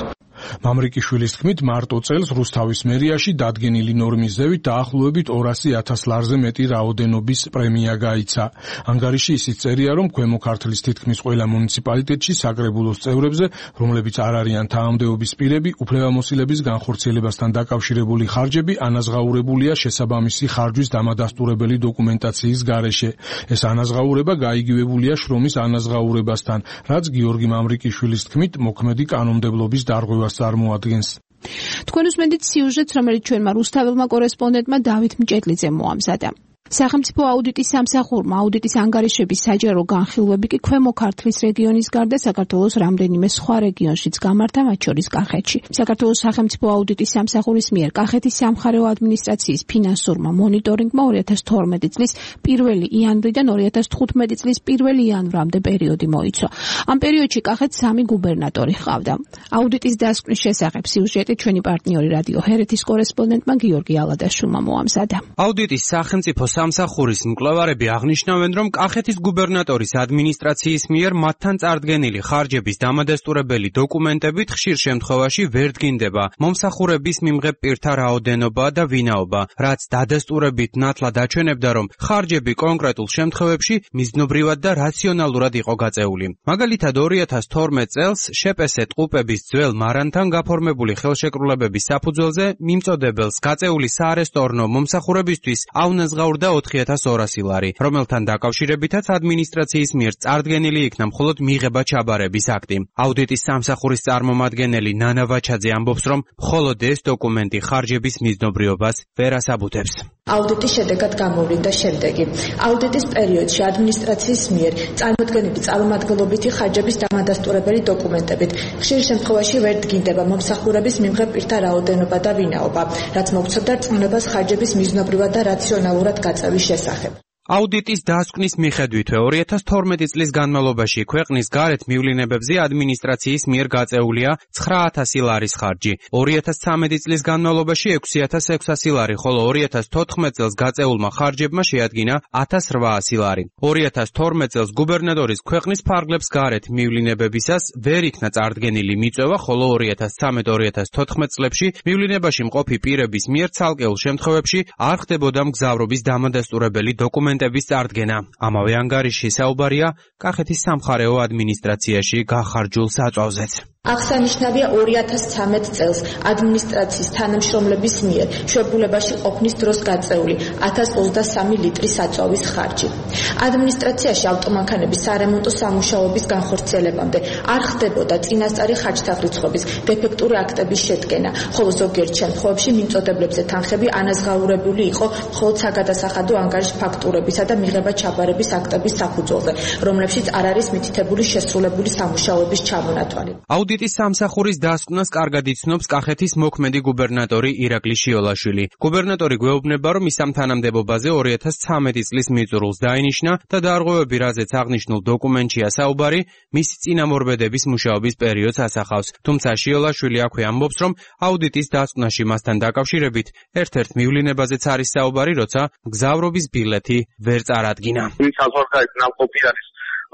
მამრიკიშვილის თქმით, მარტო წელს რუსთავის მერიაში დადგენილი ნორმის ზევით დაახლოებით ორასი ათას ლარზე მეტი რაოდენობის პრემია გაიცა. ანგარიში ისიც წერია, რომ ქვემო ქართლის თითქმის ყველა მუნიციპალიტეტში საკრებულოს წევრებზე, რომლებიც არ არიან თანამდებობის პირები, უფლებამოსილების განხორციელებასთან დაკავშირებული ხარჯები ანაზღაურებულია შესაბამისი ხარჯვის დამადასტურებელი დოკუმენტაციის გარეშე. ეს ანაზღაურება გაიგივებულია შრომის ანაზღაურებასთან, რაც გიორგი მამრიკიშვილის თქმით, მოქმედი კანონმდებლობის დარღვევას წარმოადგენს. თქვენ უსმენთ სიუჟეტს, რომელიც ჩვენმა რუსთაველმა კორესპონდენტმა დავით მჭედლიძემ მოამზადა. სახელმწიფო აუდიტის სამსახურმა აუდიტის ანგარიშების საჯარო განხილვები კი ქვემო ქართლის რეგიონის გარდა საქართველოს რამდენიმე სხვა რეგიონშიც გამართა, მათ შორის კახეთში. საქართველოს სახელმწიფო აუდიტის სამსახურის მიერ კახეთის სამხარეო ადმინისტრაციის ფინანსურმა მონიტორინგმა ორი ათას თორმეტი წლის პირველი იანვრიდან ორი ათას თხუთმეტი წლის პირველი იანვრამდე პერიოდი მოიცვა. ამ პერიოდში კახეთს სამი გუბერნატორი ჰყავდა. აუდიტის დასკვნის შესახებ სიუჟეტი ჩვენი პარტნიორი რადიო ჰერეთის კორესპონდენტმა გიორგი ალადაშვილმა მოამზადა. აუდიტის სახელმწიფო სამსახურის მკვლევარები აღნიშნავენ, რომ კახეთის გუბერნატორის ადმინისტრაციის მიერ მათთან წარდგენილი ხარჯების დამადასტურებელი დოკუმენტებით ხშირ შემთხვევაში ვერ დგინდება მომსახურების მიმღებ პირთა რაოდენობა და ვინაობა, რაც დადასტურებით ნათლად აჩვენებდა, რომ ხარჯები კონკრეტულ შემთხვევებში მიზნობრივად და რაციონალურად იყო გაწეული. მაგალითად, ორი ათას თორმეტ წელს შეპესე ტყუპების ძველ მარანთან გაფორმებული ხელშეკრულებების საფუძველზე მიმწოდებელს გაწეული საარესტორნო მომსახურებისთვის აუნაზღაურდა ოთხი ათას ორასი ლარი, რომელთან დაკავშირებითაც ადმინისტრაციის მიერ წარდგენილი იქნა მხოლოდ მიღება ჩაბარების აქტი. აუდიტის სამსახურის წარმომადგენელი ნანა ვაჩაძე ამბობს, რომ მხოლოდ ეს დოკუმენტი ხარჯების მიზნობრიობას ვერ ასაბუთებს. აუდიტის შედეგად გამოვლინდა შემდეგი. აუდიტის პერიოდში ადმინისტრაციის მიერ წარმოდგენილი წარმომადგენლობითი ხარჯების დამადასტურებელი დოკუმენტებით ხშირ შემთხვევაში ვერ დგინდება მომსახურების მიმღებ პირთა რაოდენობა და ვინაობა, რაც მოგცემდა რწმუნებას ხარჯების მიზნობრივად და რაციონალურად გაწევის შესახებ. აუდიტის დასკვნის მიხედვითვე ორი ათას თორმეტი წლის განმავლობაში ქვეყნის გარეთ მივლინებებზე ადმინისტრაციის მიერ გაწეულია ცხრა ათასი ლარის ხარჯი. ორი ათას ცხრამეტი წლის განმავლობაში ექვსი ათას ექვსასი ლარი, ხოლო ორი ათას თოთხმეტ წელს გაწეულმა ხარჯებმა შეადგინა ათას რვაასი ლარი. ორი ათას თორმეტ წელს გუბერნატორის ქვეყნის ფარგლებს გარეთ მივლინებებისას ვერ იქნა წარდგენილი მიწვევა, ხოლო ორი ათას ცხრამეტ ორი ათას თოთხმეტ წლებში მივლინებაში მყოფი პირების მიერ ცალკეულ შემთხვევებში არ ხდებოდა მგზავრობის დამადასტურებელი დოკუმენტები. წარდგენა. ამავე ანგარიში საუბარია კახეთის სამხარეო ადმინისტრაციაში გახარჯულ საწვავზეც. აღსანიშნავია ორი ათას ცხრამეტ წელს ადმინისტრაციის თანამშრომლების მიერ შვებულებაში ყოფნის დროს გაწეული ათას ოცდასამი ლიტრი საწვავის ხარჯი. ადმინისტრაციაში ავტომანქანების სარემონტო სამუშაოების განხორციელებამდე არ ხდებოდა წინასწარი ხარჯთაღრიცხვების დეფექტური აქტების შედგენა, ხოლო ზოგიერთ შემთხვევებში მიმწოდებლებზე თანხები ანაზღაურებული იყო მხოლოდ საგადასახადო ანგარიშ ფაქტურებისა და მიღება ჩაბარების აქტების საფუძველზე, რომლებშიც არ არის მითითებული შესრულებული სამუშაოების ჩამონათვალი. აუდიტის სამსახურის დასკვნას კარგად იცნობს კახეთის მოქმედი გუბერნატორი ირაკლი შიოლაშვილი. გუბერნატორი გვეუბნება, რომ ის ამ თანამდებობაზე ორი ათას ცხრამეტი წლის მიწურულს დაინიშნა და დარღვევები, რაზეც აღნიშნულ დოკუმენტშია საუბარი, მისი წინამორბედების მუშაობის პერიოდს ასახავს. თუმცა შიოლაშვილი აქვე ამბობს, რომ აუდიტის დასკვნაში მასთან დაკავშირებით ერთ-ერთ მივლინებაზეც არის საუბარი, როცა მგზავრობის ბილეთი ვერ წარადგინა. ის საზღვარგარეთ ნავყოფი არის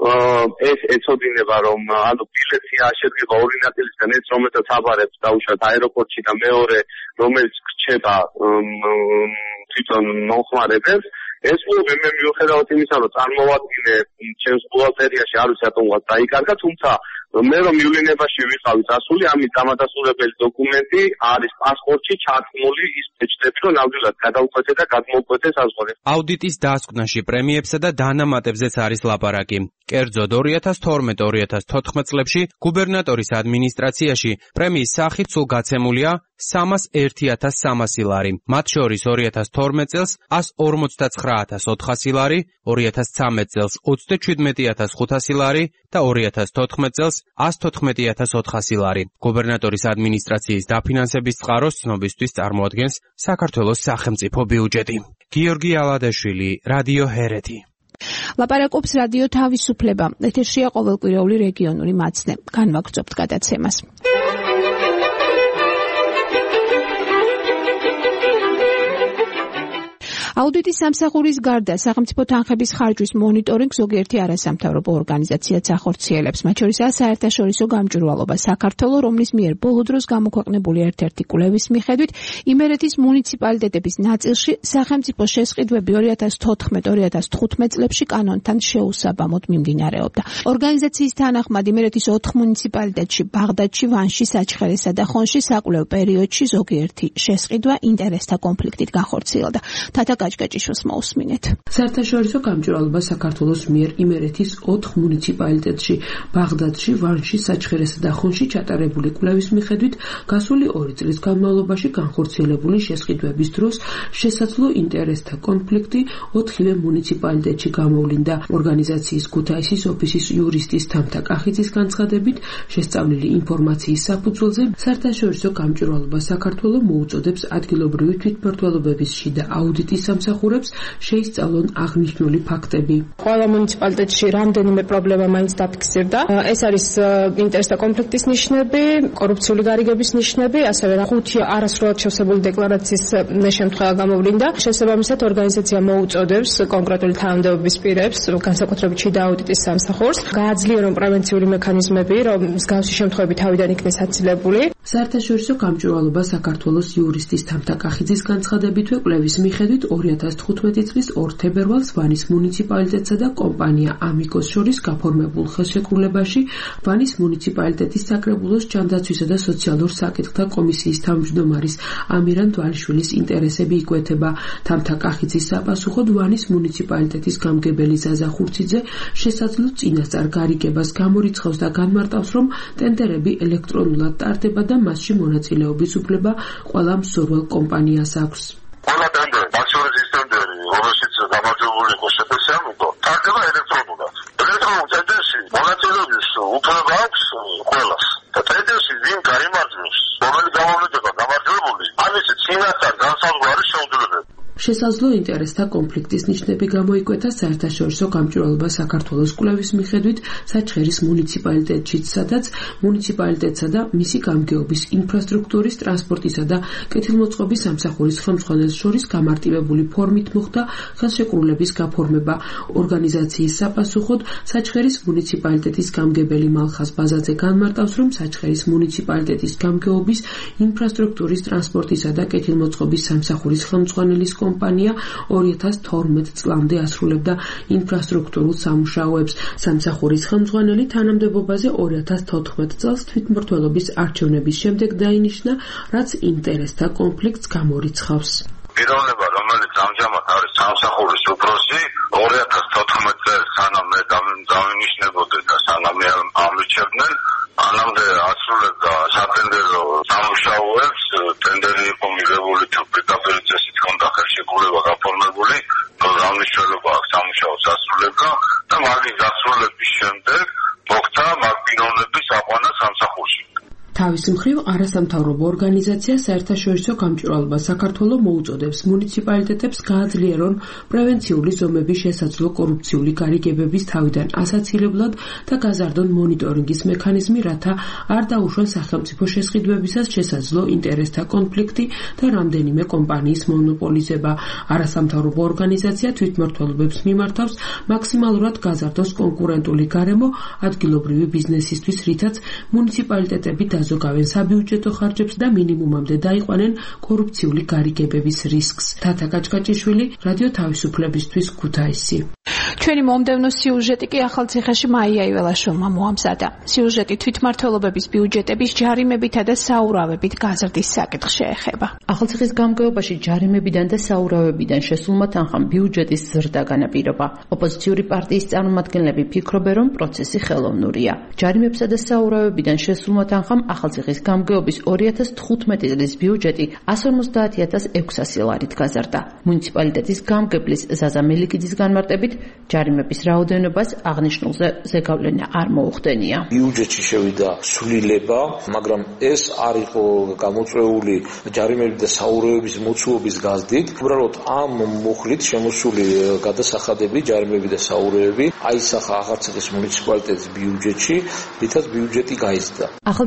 ეს ეცოდინება, რომ ანუ ბილეთი შედგება ორი ნაწილისგან, ეს რომელსაც აბარებს დაუშვათ აეროპორტში და მეორე რომელიც გრჩება თვითონ მომხმარებელს. ეს მოვე მე მიუხედავად იმისა, რომ წარმოვადგინე ჩემს ბუღალტერიაში არ ვიცი რატომღაც დაიკარგა, თუმცა მე რომ მივლინებაში ვიყავი წასული, ამის დამადასტურებელი დოკუმენტი არის პასპორტში ჩართმული ის ფეჭდები, რომ ნამდვილად გადაუკვეთე და გადმოუკვეთე საზღვარი. აუდიტის დასკვნაში პრემიებსა და დანამატებზეც არის ლაპარაკი. კერძოდ ორი ათას თორმეტ ორი ათას თოთხმეტ წლებში გუბერნატორის ადმინისტრაციაში პრემიის სახით სულ გაცემულია სამას ერთი ათას სამასი ლარი. მათ შორის ორი ათას თორმეტ წელს ას ორმოცდაცხრა ათას ოთხასი ლარი, ორი ათას ცხრამეტ წელს ოცდაჩვიდმეტი ათას ხუთასი ლარი და ორი ათას თოთხმეტ წელს ას თოთხმეტი ათას ოთხასი ლარი. გუბერნატორის ადმინისტრაციის დაფინანსების წყაროს ცნობისთვის წარმოადგენს საქართველოს სახელმწიფო ბიუჯეტი. გიორგი ალადაშვილი, რადიო ჰერეთი. ლაპარაკობს რადიო თავისუფლება. ეთერშია ყოველკვირეული რეგიონული მაცნე. განვაგრძობთ გადაცემას. აუდიტის სამსახურის გარდა სახელმწიფო თანხების ხარჯვის მონიტორინგს ზოგიერთი არასამთავრობო ორგანიზაციაც ახორციელებს, მათ შორისაა საერთაშორისო გამჭვირვალობა საქართველოს, რომლის მიერ ბოლო დროს გამოქვეყნებული ერთ-ერთი კვლევის მიხედვით იმერეთის მუნიციპალიტეტების ნაწილში სახელმწიფო შესყიდვები ორი ათას თოთხმეტ ორი ათას თხუთმეტ წლებში კანონთან შეუსაბამოდ მიმდინარეობდა. ორგანიზაციის თანახმად იმერეთის ოთხ მუნიციპალიტეტში, ბაღდადში, ვანში, საჩხერესა და ხონში საკვლევ პერიოდში ზოგიერთი შესყიდვა ინტერესთა კონფლიქტით განხორციელდა. თათა კაჭკაჭიშვილს მოусმინეთ. საერთაშორისო გამჭვირვალობა საქართველოს მიერ იმერეთის ოთხ მუნიციპალიტეტში, ბაღდადში, ვანში, საჩხერესა და ხონში ჩატარებული კვლევის მიხედვით გასული ორი წლის განმავლობაში განხორციელებული შესყიდვების დროს შესაძლო ინტერესთა კონფლიქტი ოთხივე მუნიციპალიტეტში გამოვლინდა. ორგანიზაციის ქუთაისის ოფისის იურისტის თამთა კახიძის განცხადებით, შესწავლილი ინფორმაციის საფუძველზე საერთაშორისო გამჭვირვალობა საქართველოს მოუწოდებს ადგილობრივი თვითმმართველობების შიდა აუდიტის სამსახურებს შეისწავლონ აღნიშნული ფაქტები. ყველა მუნიციპალიტეტში რამდენიმე პრობლემა მაინც დაფიქსირდა. ეს არის ინტერესთა კონფლიქტის ნიშნები, კორუფციული გარიგების ნიშნები, ასევე ხუთი არასრულად შევსებული დეკლარაციის შემთხვევა გამოვლინდა. შესაბამისად, ორგანიზაცია მოუწოდებს კონკრეტული თანამდებობის პირებს, განსაკუთრებით შიდა აუდიტის სამსახურს, გააძლიერონ პრევენციული მექანიზმები, რომ მსგავსი შემთხვევები თავიდან იქნეს აცილებული. საერთაშორისო გამჭვირვალობა საქართველოს იურისტის თამთა კახიძის განცხადებითვე კვლევის მიხედვით ორი ათას თხუთმეტი წლის ორ თებერვალს ვანის მუნიციპალიტეტსა და კომპანია ამიკოს შორის გაფორმებულ ხელშეკრულებაში ვანის მუნიციპალიტეტის საკრებულოს ჯანდაცვისა და სოციალურ საკითხთა კომისიის თავმჯდომარის ამირან დვალიშვილის ინტერესები იკვეთება. თამთა კახიძის საპასუხოდ ვანის მუნიციპალიტეტის გამგებელი ზაზა ხურციძე შესაძლო წინასწარ გარიგებას გამორიცხავს და განმარტავს, რომ ტენდერები ელექტრონულად ტარდება და მასში მონაწილეობის უფლება ყველა მსურველ კომპანიას აქვს. ყველა ტენდერი, მათ შორის ის ტენდერი, რომელშიც გამარჯვებული იყო შეფასემიკო, ტარდება ელექტრონულად. ელექტრონულ ტენდერში მონაწილეობის უფლება აქვს ყველას. და ტენდერში ვინ გაიმარჯვებს, რომელი გამოვლინდება გამარჯვებული, ამის წინასწარ განსაზღვარი შეუძლებელია. შესაძლო ინტერესთა კონფლიქტის ნიშნები გამოიკვეთა საერთაშორისო გამჭვირვალობა საქართველოს კვლევის მიხედვით საჩხერის მუნიციპალიტეტშიც, სადაც მუნიციპალიტეტსა და მისი გამგეობის ინფრასტრუქტურის, ტრანსპორტისა და კეთილმოწყობის სამსახურის ხელმძღვანელს შორის გამარტივებული ფორმით მოხდა ხელშეკრულების გაფორმება. ორგანიზაციის საპასუხოდ საჩხერის მუნიციპალიტეტის გამგებელი მალხაზ ბაზაძე განმარტავს, რომ საჩხერის მუნიციპალიტეტის გამგეობის ინფრასტრუქტურის, ტრანსპორტისა და კეთილმოწყობის სამსახურის ხელმძღვანელის კომპანია ორი ათას თორმეტ წლამდე ასრულებდა ინფრასტრუქტურულ სამუშაოებს. სამსახურის ხელმძღვანელი თანამდებობაზე ორი ათას თოთხმეტ წელს თვითმმართველობის არჩევნების შემდეგ დაინიშნა, რაც ინტერესთა კონფლიქტს გამორიცხავს. პიროვნება, რომელიც ამჟამად არის სამსახურის უფროსი, ორი ათას თოთხმეტ წელს სანამ მე დავინიშნებოდი და სანამ მე ამირჩევდნენ, ანამდე ასრულებდა სატენდერო სამუშაოებს, ტენდერი იყო მიღებული თუ პირდაპირ წესით ჰქონდა ხელშეკრულება გაფორმებული, რა მნიშვნელობა აქვს სამუშაოს ასრულებდა და მაგის ასრულების შემდეგ მოხდა მაგ პიროვნების აყვანა სამსახურში. თავის მხრივ არასამთავრობო ორგანიზაცია საერთაშორისო გამჭვირვალობა საქართველოს მოუწოდებს მუნიციპალიტეტებს გააძლიერონ პრევენციული ზომების შესაძლო კორუფციული გარიგებების თავიდან ასაცილებლად და გაზარდონ მონიტორინგის მექანიზმი, რათა არ დაუშვან სახელმწიფო შესყიდვებისას შესაძლო ინტერესთა კონფლიქტი და რამდენიმე კომპანიის მონოპოლიზება. არასამთავრობო ორგანიზაცია თვითმმართველობებს მიმართავს მაქსიმალურად გაზარდოს კონკურენტული გარემო ადგილობრივი ბიზნესისთვის, რითაც მუნიციპალიტეტები ზოგავენ საბიუჯეტო ხარჯებს და მინიმუმამდე დაიყვანენ კორუფციული გარიგებების რისკს. თათა კაჭკაჭიშვილი, რადიო თავისუფლებისთვის, ქუთაისი. ჩვენი მომდევნო სიუჟეტი კი ახალციხეში მაია იველაშვილმა მოამზადა. სიუჟეტი თვითმმართველობების ბიუჯეტების ჯარიმებითა და საურავებით გაზრდის საკითხს შეეხება. ახალციხის გამგეობაში ჯარიმებიდან და საურავებიდან შესულმა თანხამ ბიუჯეტის ზრდა განაპირობა. ოპოზიციური პარტიის წარმომადგენლები ფიქრობენ, რომ პროცესი ხელოვნურია. ჯარიმებსა და საურავებიდან შესულმა თანხამ ახალციხის გამგეობის ორი ათას თხუთმეტი წლის ბიუჯეტი εκατს ორმოცდაათი ათას ექვსასი ლარით გაზარდა. მუნიციპალიტეტის გამგებლის ზაზა მელიქიძის განმარტებით, ჯარიმების რაოდენობას აღნიშნულზე ზეგავლენა არ მოუხდენია. ბიუჯეტში შევიდა ცვლილება, მაგრამ ეს არ იყო გამოწვეული ჯარიმების და საურავების მოცულობის გაზრდით. უბრალოდ ამ მუხლით შემოსული გადასახადები, ჯარიმები და საურავები აისახა ახალციხის მუნიციპალიტეტის ბიუჯეტში, რითაც ბიუჯეტი გაიზრდა. ახალციხის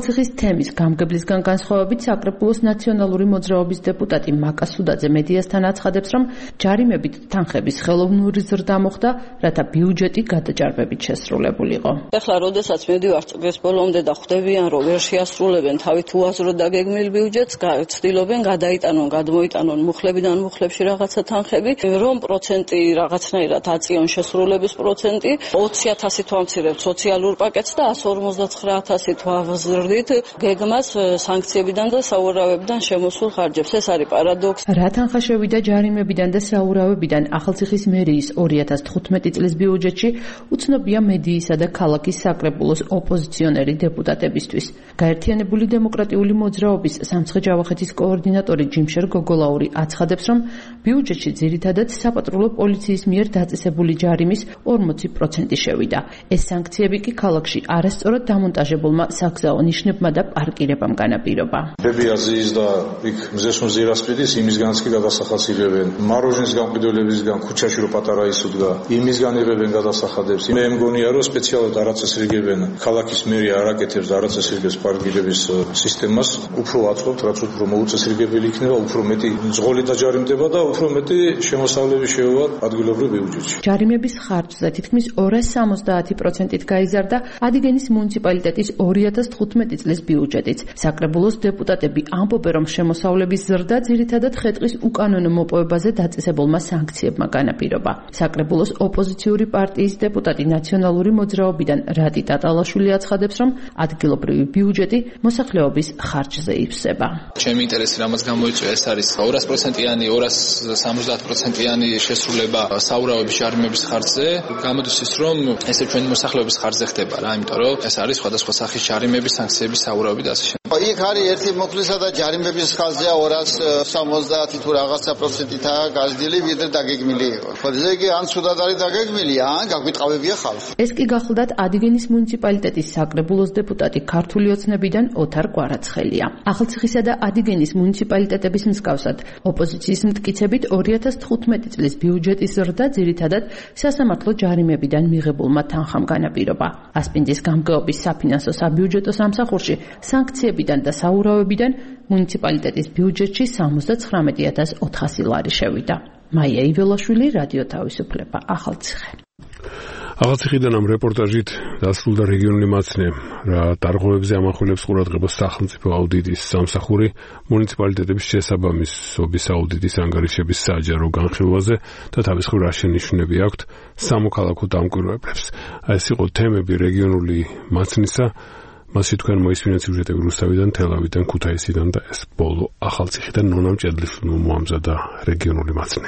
თემის გამგებლისგან განსხვავებით საკრებულოს ნაციონალური მოძრაობის დეპუტატი მაკა სუდაძე მედიასთან აცხადებს, რომ ჯარიმებით თანხების ხელოვნური ზრდა მოხდა, რათა ბიუჯეტი გადაჭარბებით შესრულებულიყო. ეხლა როდესაც მედივარ წლის ბოლომდე და ხვდებიან, რომ ვერ შეასრულებენ თავით უაზროდ დაგეგმილ ბიუჯეტს, ცდილობენ გადაიტანონ, გადმოიტანონ მუხლებიდან მუხლებში რაღაცა თანხები, რომ პროცენტი რაღაცნაირად აწიონ შესრულების პროცენტი, ოცი ათასით ვამცირებთ სოციალურ პაკეტს და εκατს ორმოცდაცხრა ათასით ვაზრდით გეგმას სანქციებიდან და საურავებიდან შემოსულ ხარჯებს. ეს არის პარადოქსი. რა თანხა შევიდა ჯარიმებიდან და საურავებიდან ახალციხის მერიის ორი ათას თხუთმეტი წლის ბიუჯეტში უცნობია მედიისა და ქალაქის საკრებულოს ოპოზიციონერი დეპუტატებისთვის. გაერთიანებული დემოკრატიული მოძრაობის სამცხე-ჯავახეთის კოორდინატორი ჯიმშერ გოგოლაური აცხადებს, რომ ბიუჯეტში ძირითადად საპატრულო პოლიციის მიერ დაწესებული ჯარიმის ორმოცი პროცენტი შევიდა. ეს სანქციები კი ქალაქში არასწორად დამონტაჟებულმა საგზაო ნიშნებმა და პარკირებამ განაპირობა. ბებიაზის და იქ მზესმზირასპიდის იმისგანაც კი გადასახადს იღებენ. მაროჟნის გამყიდველებისგან ქუჩაში რო პატარა ისუდგა, იმისგან იღებენ გადასახადებს. მე მგონია რომ სპეციალურად არაწესრიგებენ ქალაქის მერი არ აკეთებს და არაწესრიგებს პარკირების სისტემას, უფრო აწყობთ, რაც უფრო მოუწესრიგებელი იქნება, უფრო მეტი ძღოლი დაჯარიმდება და უფრო მეტი შემოსავლები შეუვათ ადგილობრივ ბიუჯეტში. ჯარიმების ხარჯზე თითქმის ორას სამოცდაათი პროცენტით გაიზარდა ადიგენის მუნიციპალიტეტის ორი ათას თხუთმეტი წლის ბიუჯეტიც. საკრებულოს დეპუტატები ამბობენ, რომ შემოსავლების ზრდა ძირითადად ხე-ტყის უკანონო მოპოვებაზე დაწესებულმა სანქციებმა განაპირობა. საკრებულოს ოპოზიციური პარტიის დეპუტატი ნაციონალური მოძრაობიდან რატი ტატალაშვილი აცხადებს, რომ ადგილობრივი ბიუჯეტი მოსახლეობის ხარჯზე ივსება. ჩემი ინტერესი რამაც გამოიწვია, ეს არის ორას პროცენტიანი, ორას სამოცდაათ პროცენტიანი შესრულება საურავების ჯარიმების ხარჯზე. გამოდის ის, რომ ესე ჩვენი მოსახლეობის ხარჯზე ხდება რა, იმიტომ რომ ეს არის სხვადასხვა სახის ჯარიმების, სანქციების საურავები და ასე შემდეგ. იქ არის ერთი მოხლისა და ჯარიმების ხარჯზე ორას სამოცდაათი თუ რაღაცა პროცენტითაა გაზრდილი, ვიდრე დაგეგმილი იყო. ხო, ესე იგი ან ცუდად არის დაგეგმილი, ან გაგვიტყავებია ხალხი. ეს კი გახლდათ ადიგენის მუნიციპალიტეტის საკრებულოს დეპუტატი ქართული ოცნებიდან ოთარ კვარაცხელია. ახალციხისა და ადიგენის მუნიციპალიტეტების მსგავსად ოპოზიციის მტკიცებით ორი ათას თხუთმეტი წლის ბიუჯეტის ზრდა ძირითადად სასამართლო ჯარიმებიდან მიღებულმა თანხამ განაპირობა. ასპინძის გამგეობის საფინანსო საბიუჯეტო სამსახურში სანქციებიდან და საურავებიდან მუნიციპალიტეტის ბიუჯეტში სამოცდაცხრამეტი ათას ოთხასი ლარი შევიდა. მაია იველაშვილი, რადიო თავისუფლება, ახალციხე. ახალციხიდან ამ რეპორტაჟით დასრულდა რეგიონული მაცნე, რა დარღვევებზე ამახვილებს ყურადღებას სახელმწიფო აუდიტის სამსახური მუნიციპალიტეტების შესაბამისობის აუდიტის ანგარიშების საჯარო განხილვაზე და თავისუფლ რა შენიშვნები აქვთ სამოქალაქო დამკვირვებლებს. ეს იყო თემები რეგიონული მაცნისა. მასში თქვენ მოისმინეთ სიუჟეტები რუსთავიდან, თელავიდან, ქუთაისიდან და ეს ბოლო ახალციხიდან ნონა მჭედლიშვილმა მოამზადა რეგიონული მაცნე.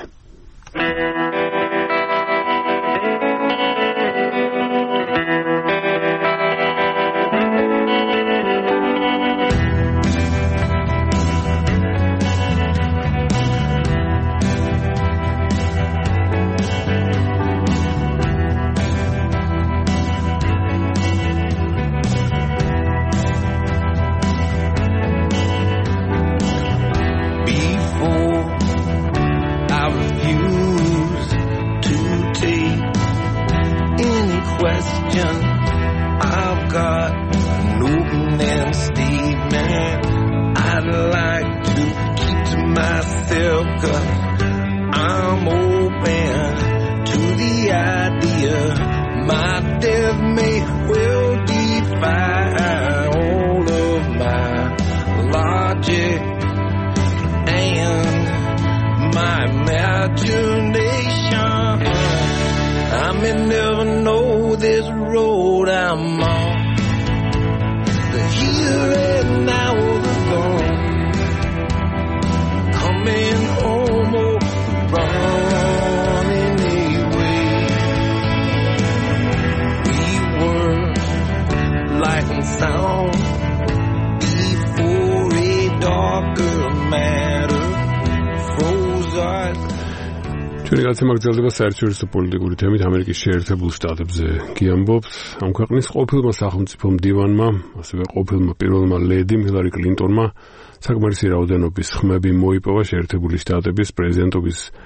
მაგზელდება საერთაშორისო პოლიტიკური თემით ამერიკის შეერთებულ შტატებზე გიამბობთ. ამ ქვეყნის ყოფილმა სახელმწიფო მდივანმა, ასევე ყოფილმა პირველმა ლედიმ ჰილარი კლინტონმა საკმარისი რაოდენობის ხმები მოიპოვა შეერთებული შტატების პრეზიდენტობის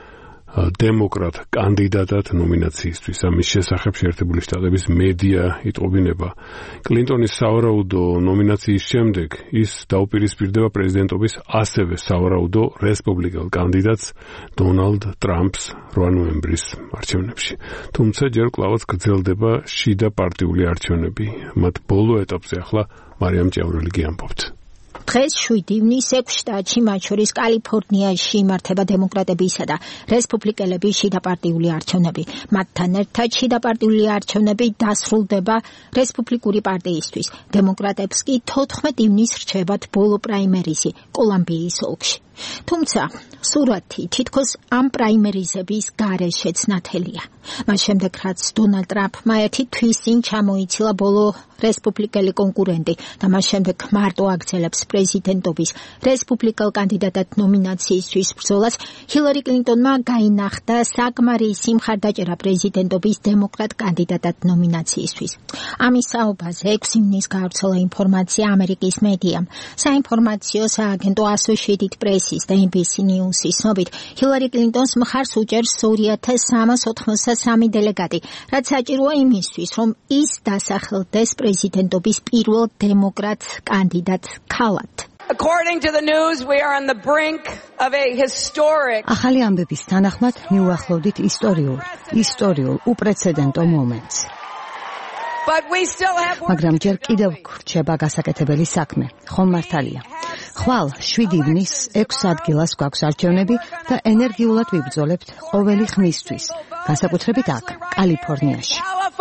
დემოკრატ კანდიდატად ნომინაციისთვის. ამის შესახებ შეერთებული შტატების მედია იტყობინება. კლინტონის სავარაუდო ნომინაციის შემდეგ ის დაუპირისპირდება პრეზიდენტობის ასევე სავარაუდო რესპუბლიკელ კანდიდატს დონალდ ტრამპს რვა ნოემბრის არჩევნებში. თუმცა ჯერ კვლავაც გრძელდება შიდა პარტიული არჩევნები. მათ ბოლო ეტაპზე ახლა მარიამ ჭიაურელი გიამბობთ. დღეს შვიდი ივნის ექვს შტატში, მათ შორის კალიფორნიაში იმართება დემოკრატებისა და რესპუბლიკელების შიდაპარტიული არჩევნები. მათთან ერთად შიდაპარტიული არჩევნები დასრულდება რესპუბლიკური პარტიისთვის. დემოკრატებს კი თოთხმეტ ივნის რჩებათ ბოლო პრაიმერიზი კოლუმბიის ოლქში. თუმცა სურათი თითქოს ამ პრაიმერიზების გარეშეც ნათელია. მას შემდეგ რაც დონალდ ტრამპმა ერთი თვის წინ ჩამოიცილა ბოლო რესპუბლიკელი კონკურენტი და მას შემდეგ მარტო აგრძელებს პრეზიდენტობის რესპუბლიკელ კანდიდატად ნომინაციისთვის ბრძოლას, ჰილარი კლინტონმა გაინახდა საკმარისი მხარდაჭერა პრეზიდენტობის დემოკრატ კანდიდატად ნომინაციისთვის. ამის საუბარზე ექვსი ივნის გავრცელა ინფორმაცია ამერიკის მედიამ. საინფორმაციო სააგენტო Associated Press-ის და ენ ბი სი News-ის ცნობით, ჰილარი კლინტონს მხარს უჭერს ორი ათას სამას ოთხმოცდასამი დელეგატი, რაც საჭიროა იმისთვის, რომ ის დასახელდეს პრეზიდენტობის პირველ დემოკრატ კანდიდატ ქალად. According to the news, we are on the brink of a historic. ახალი ამბების თანახმად მიუახლოვდით ისტორიულ, ისტორიულ უპრეცედენტო მომენტს. But we still have მაგრამ ჯერ კიდევ გრჩება გასაკეთებელი საქმე. ხომ მართალია. ხვალ შვიდი ივნის ექვს ადგილას გვაქვს არჩევნები და ენერგიულად ვიბრძოლებთ ყოველი ხმისთვის, განსაკუთრებით აქ, კალიფორნიაში.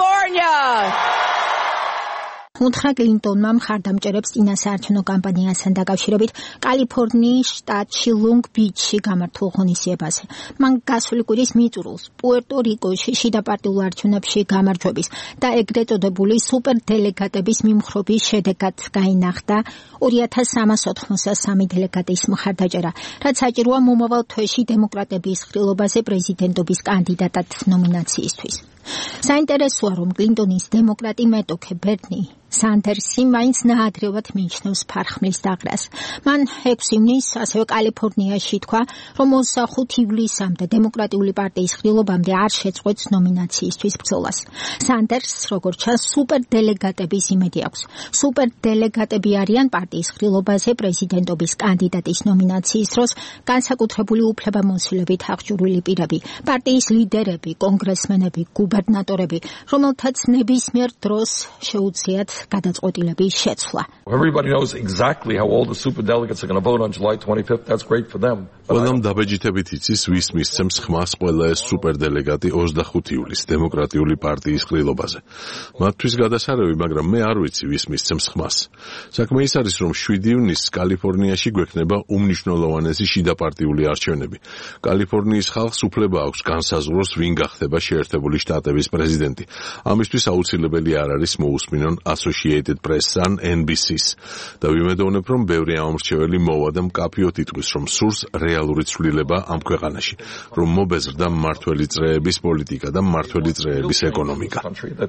უთხრა კლინტონმა მხარდამჭერებს წინასაარჩევნო კამპანიასთან დაკავშირებით კალიფორნიის შტატში ლონგ-ბიჩში გამართულ ღონისძიებაზე. მან გასული კვირის მიწურულს პუერტო-რიკოში შიდაპარტიულ არჩევნებში გამარჯვების და ეგრეთ წოდებული სუპერდელეგატების მიმხრობის შედეგად გაინახდა ორი ათას სამას ოთხმოცდასამი დელეგატის მხარდაჭერა, რაც საჭიროა მომავალ თვეში დემოკრატების ხილობაზე პრეზიდენტობის კანდიდატად ნომინაციისთვის. საინტერესოა, რომ კლინტონის დემოკრატი მეტოქე ბერნი სანდერსი მაინც ნაადრევად მიიჩნევს ფარხმლის დაღრას. მან ექვსი ივნის ასევე კალიფორნიაში თქვა, რომ ოცდახუთ ივლისამდე დემოკრატიული პარტიის ხილობამდე არ შეწყვეტს ნომინაციისთვის ბრძოლას. სანდერსს, როგორც ჩანს, სუპერდელეგატების იმედი აქვს. სუპერდელეგატები არიან პარტიის ხილობაზე პრეზიდენტობის კანდიდატის ნომინაციის დროს განსაკუთრებული უფლებამოსილებით აღჭურვილი პირები, პარტიის ლიდერები, კონგრესმენები, გუბერნატორები, რომელთაც ნებისმიერ დროს შეუძლიათ გადაწყვეტილების შეცვლა. Everybody knows exactly how all the superdelegates are going to vote on July twenty-fifth. That's great for them. ყველამ დაბეჯითებით იცის, ვის მისცემს ხმას ყველა ეს სუპერდელეგატი ოცდახუთი ივლისს დემოკრატიული პარტიის ყრილობაზე. მათთვის გადასარევი, მაგრამ მე არ ვიცი, ვის მისცემს ხმას. საქმე ის არის, რომ შვიდი ივნისს კალიფორნიაში გვექნება უმნიშვნელოვანესი შიდაპარტიული არჩევნები. კალიფორნიის ხალხს უფლება აქვს განსაზღვროს, ვინ გახდება შეერთებული შტატების პრეზიდენტი. ამისთვის აუცილებელი არ არის მოусმინონ Associated Press-ან ენ ბი სი-ს და ვიმედოვნებ, რომ ბევრი ამორჩეველი მოვა და მკაფიოდ იტყვის, რომ სურს რეალური ცვლილება ამ ქვეყანაში, რომ მობეზრდა მმართველი წრეების პოლიტიკა და მმართველი წრეების ეკონომიკა.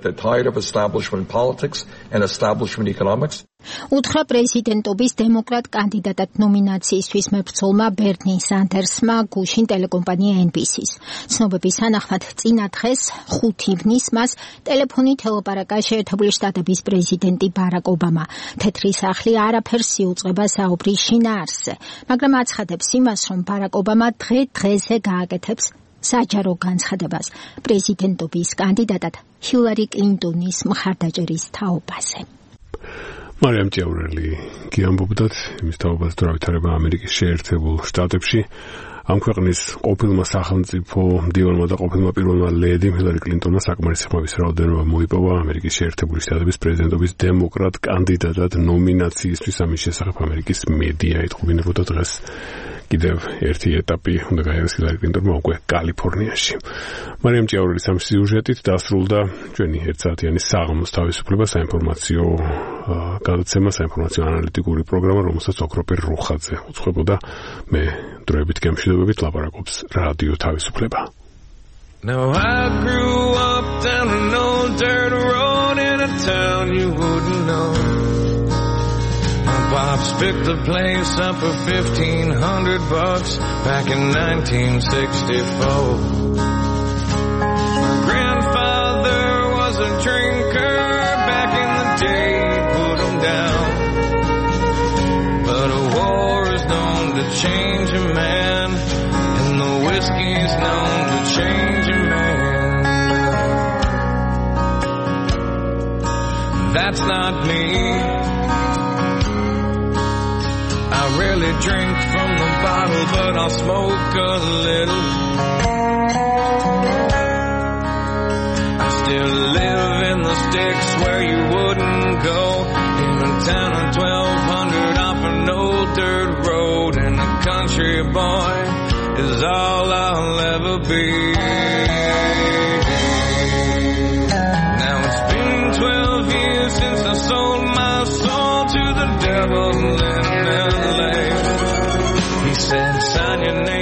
უთხრა პრეზიდენტობის დემოკრატ კანდიდატად ნომინაციისთვის მებრძოლმა ბერნი სანდერსმა გუშინ ტელეკომპანია ენ ბი სი-ს. ცნობების თანახმად წინა დღეს ხუთი ივნის მას ტელეფონით ელაპარაკა შეერთებული შტატების პრეზიდენტი ბარაკ ობამა. თეთრი სახლი არაფერს იუწყება საუბრის შინაარსზე, მაგრამ აცხადებს იმას, რომ ბარაკ ობამა დღე დღეზე გააკეთებს საჯარო განცხადებას პრეზიდენტობის კანდიდატად ჰილარი კლინტონის მხარდაჭერის თაობაზე. მარიამ ჭიაურელი გიამბობდათ იმის თაობას თუ რა ვითარება ამერიკის შეერთებულ შტატებში. ამ ქვეყნის ყოფილმა სახელმწიფო მდივანმა და ყოფილმა პირველმა ლედიმ ჰილარი კლინტონმა საკმარისი ხმების რაოდენობა მოიპოვა ამერიკის შეერთებული შტატების პრეზიდენტობის დემოკრატ კანდიდატად ნომინაციისთვის. ამის შესახებ ამერიკის მედია იტყობინებოდა დღეს კიდევ ერთი ეტაპი უნდა გაიარეს ჰილარი კლინტონმა უკვე კალიფორნიაში. მარიამ ჭიაურელის ამ სიუჟეტით დასრულდა ჩვენი ერთსაათიანი საღამოს თავისუფლება საინფორმაციო გადაცემა, საინფორმაციო ანალიტიკური პროგრამა, რომელსაც ოქროპირ რუხაძე უძღვებოდა. მე დროებით გემშვიდობებით ლაპარაკობს რადიო თავისუფლება. Now I grew up down an old dirt road in a town you wouldn't know. My Pops picked the place up for fifteen hundred bucks back in nineteen sixty-four. My grandfather was a drinker back in the day, put him down. But a war is known to change a man, and the whiskey's known to change a man. That's not me. I rarely drink from the bottle, but I'll smoke a little. I still live in the sticks where you wouldn't go, in a town of twelve hundred off an old dirt road, and a country boy is all I'll ever be. Now it's been twelve years since I sold my soul to the devil in L A. He said, sign your name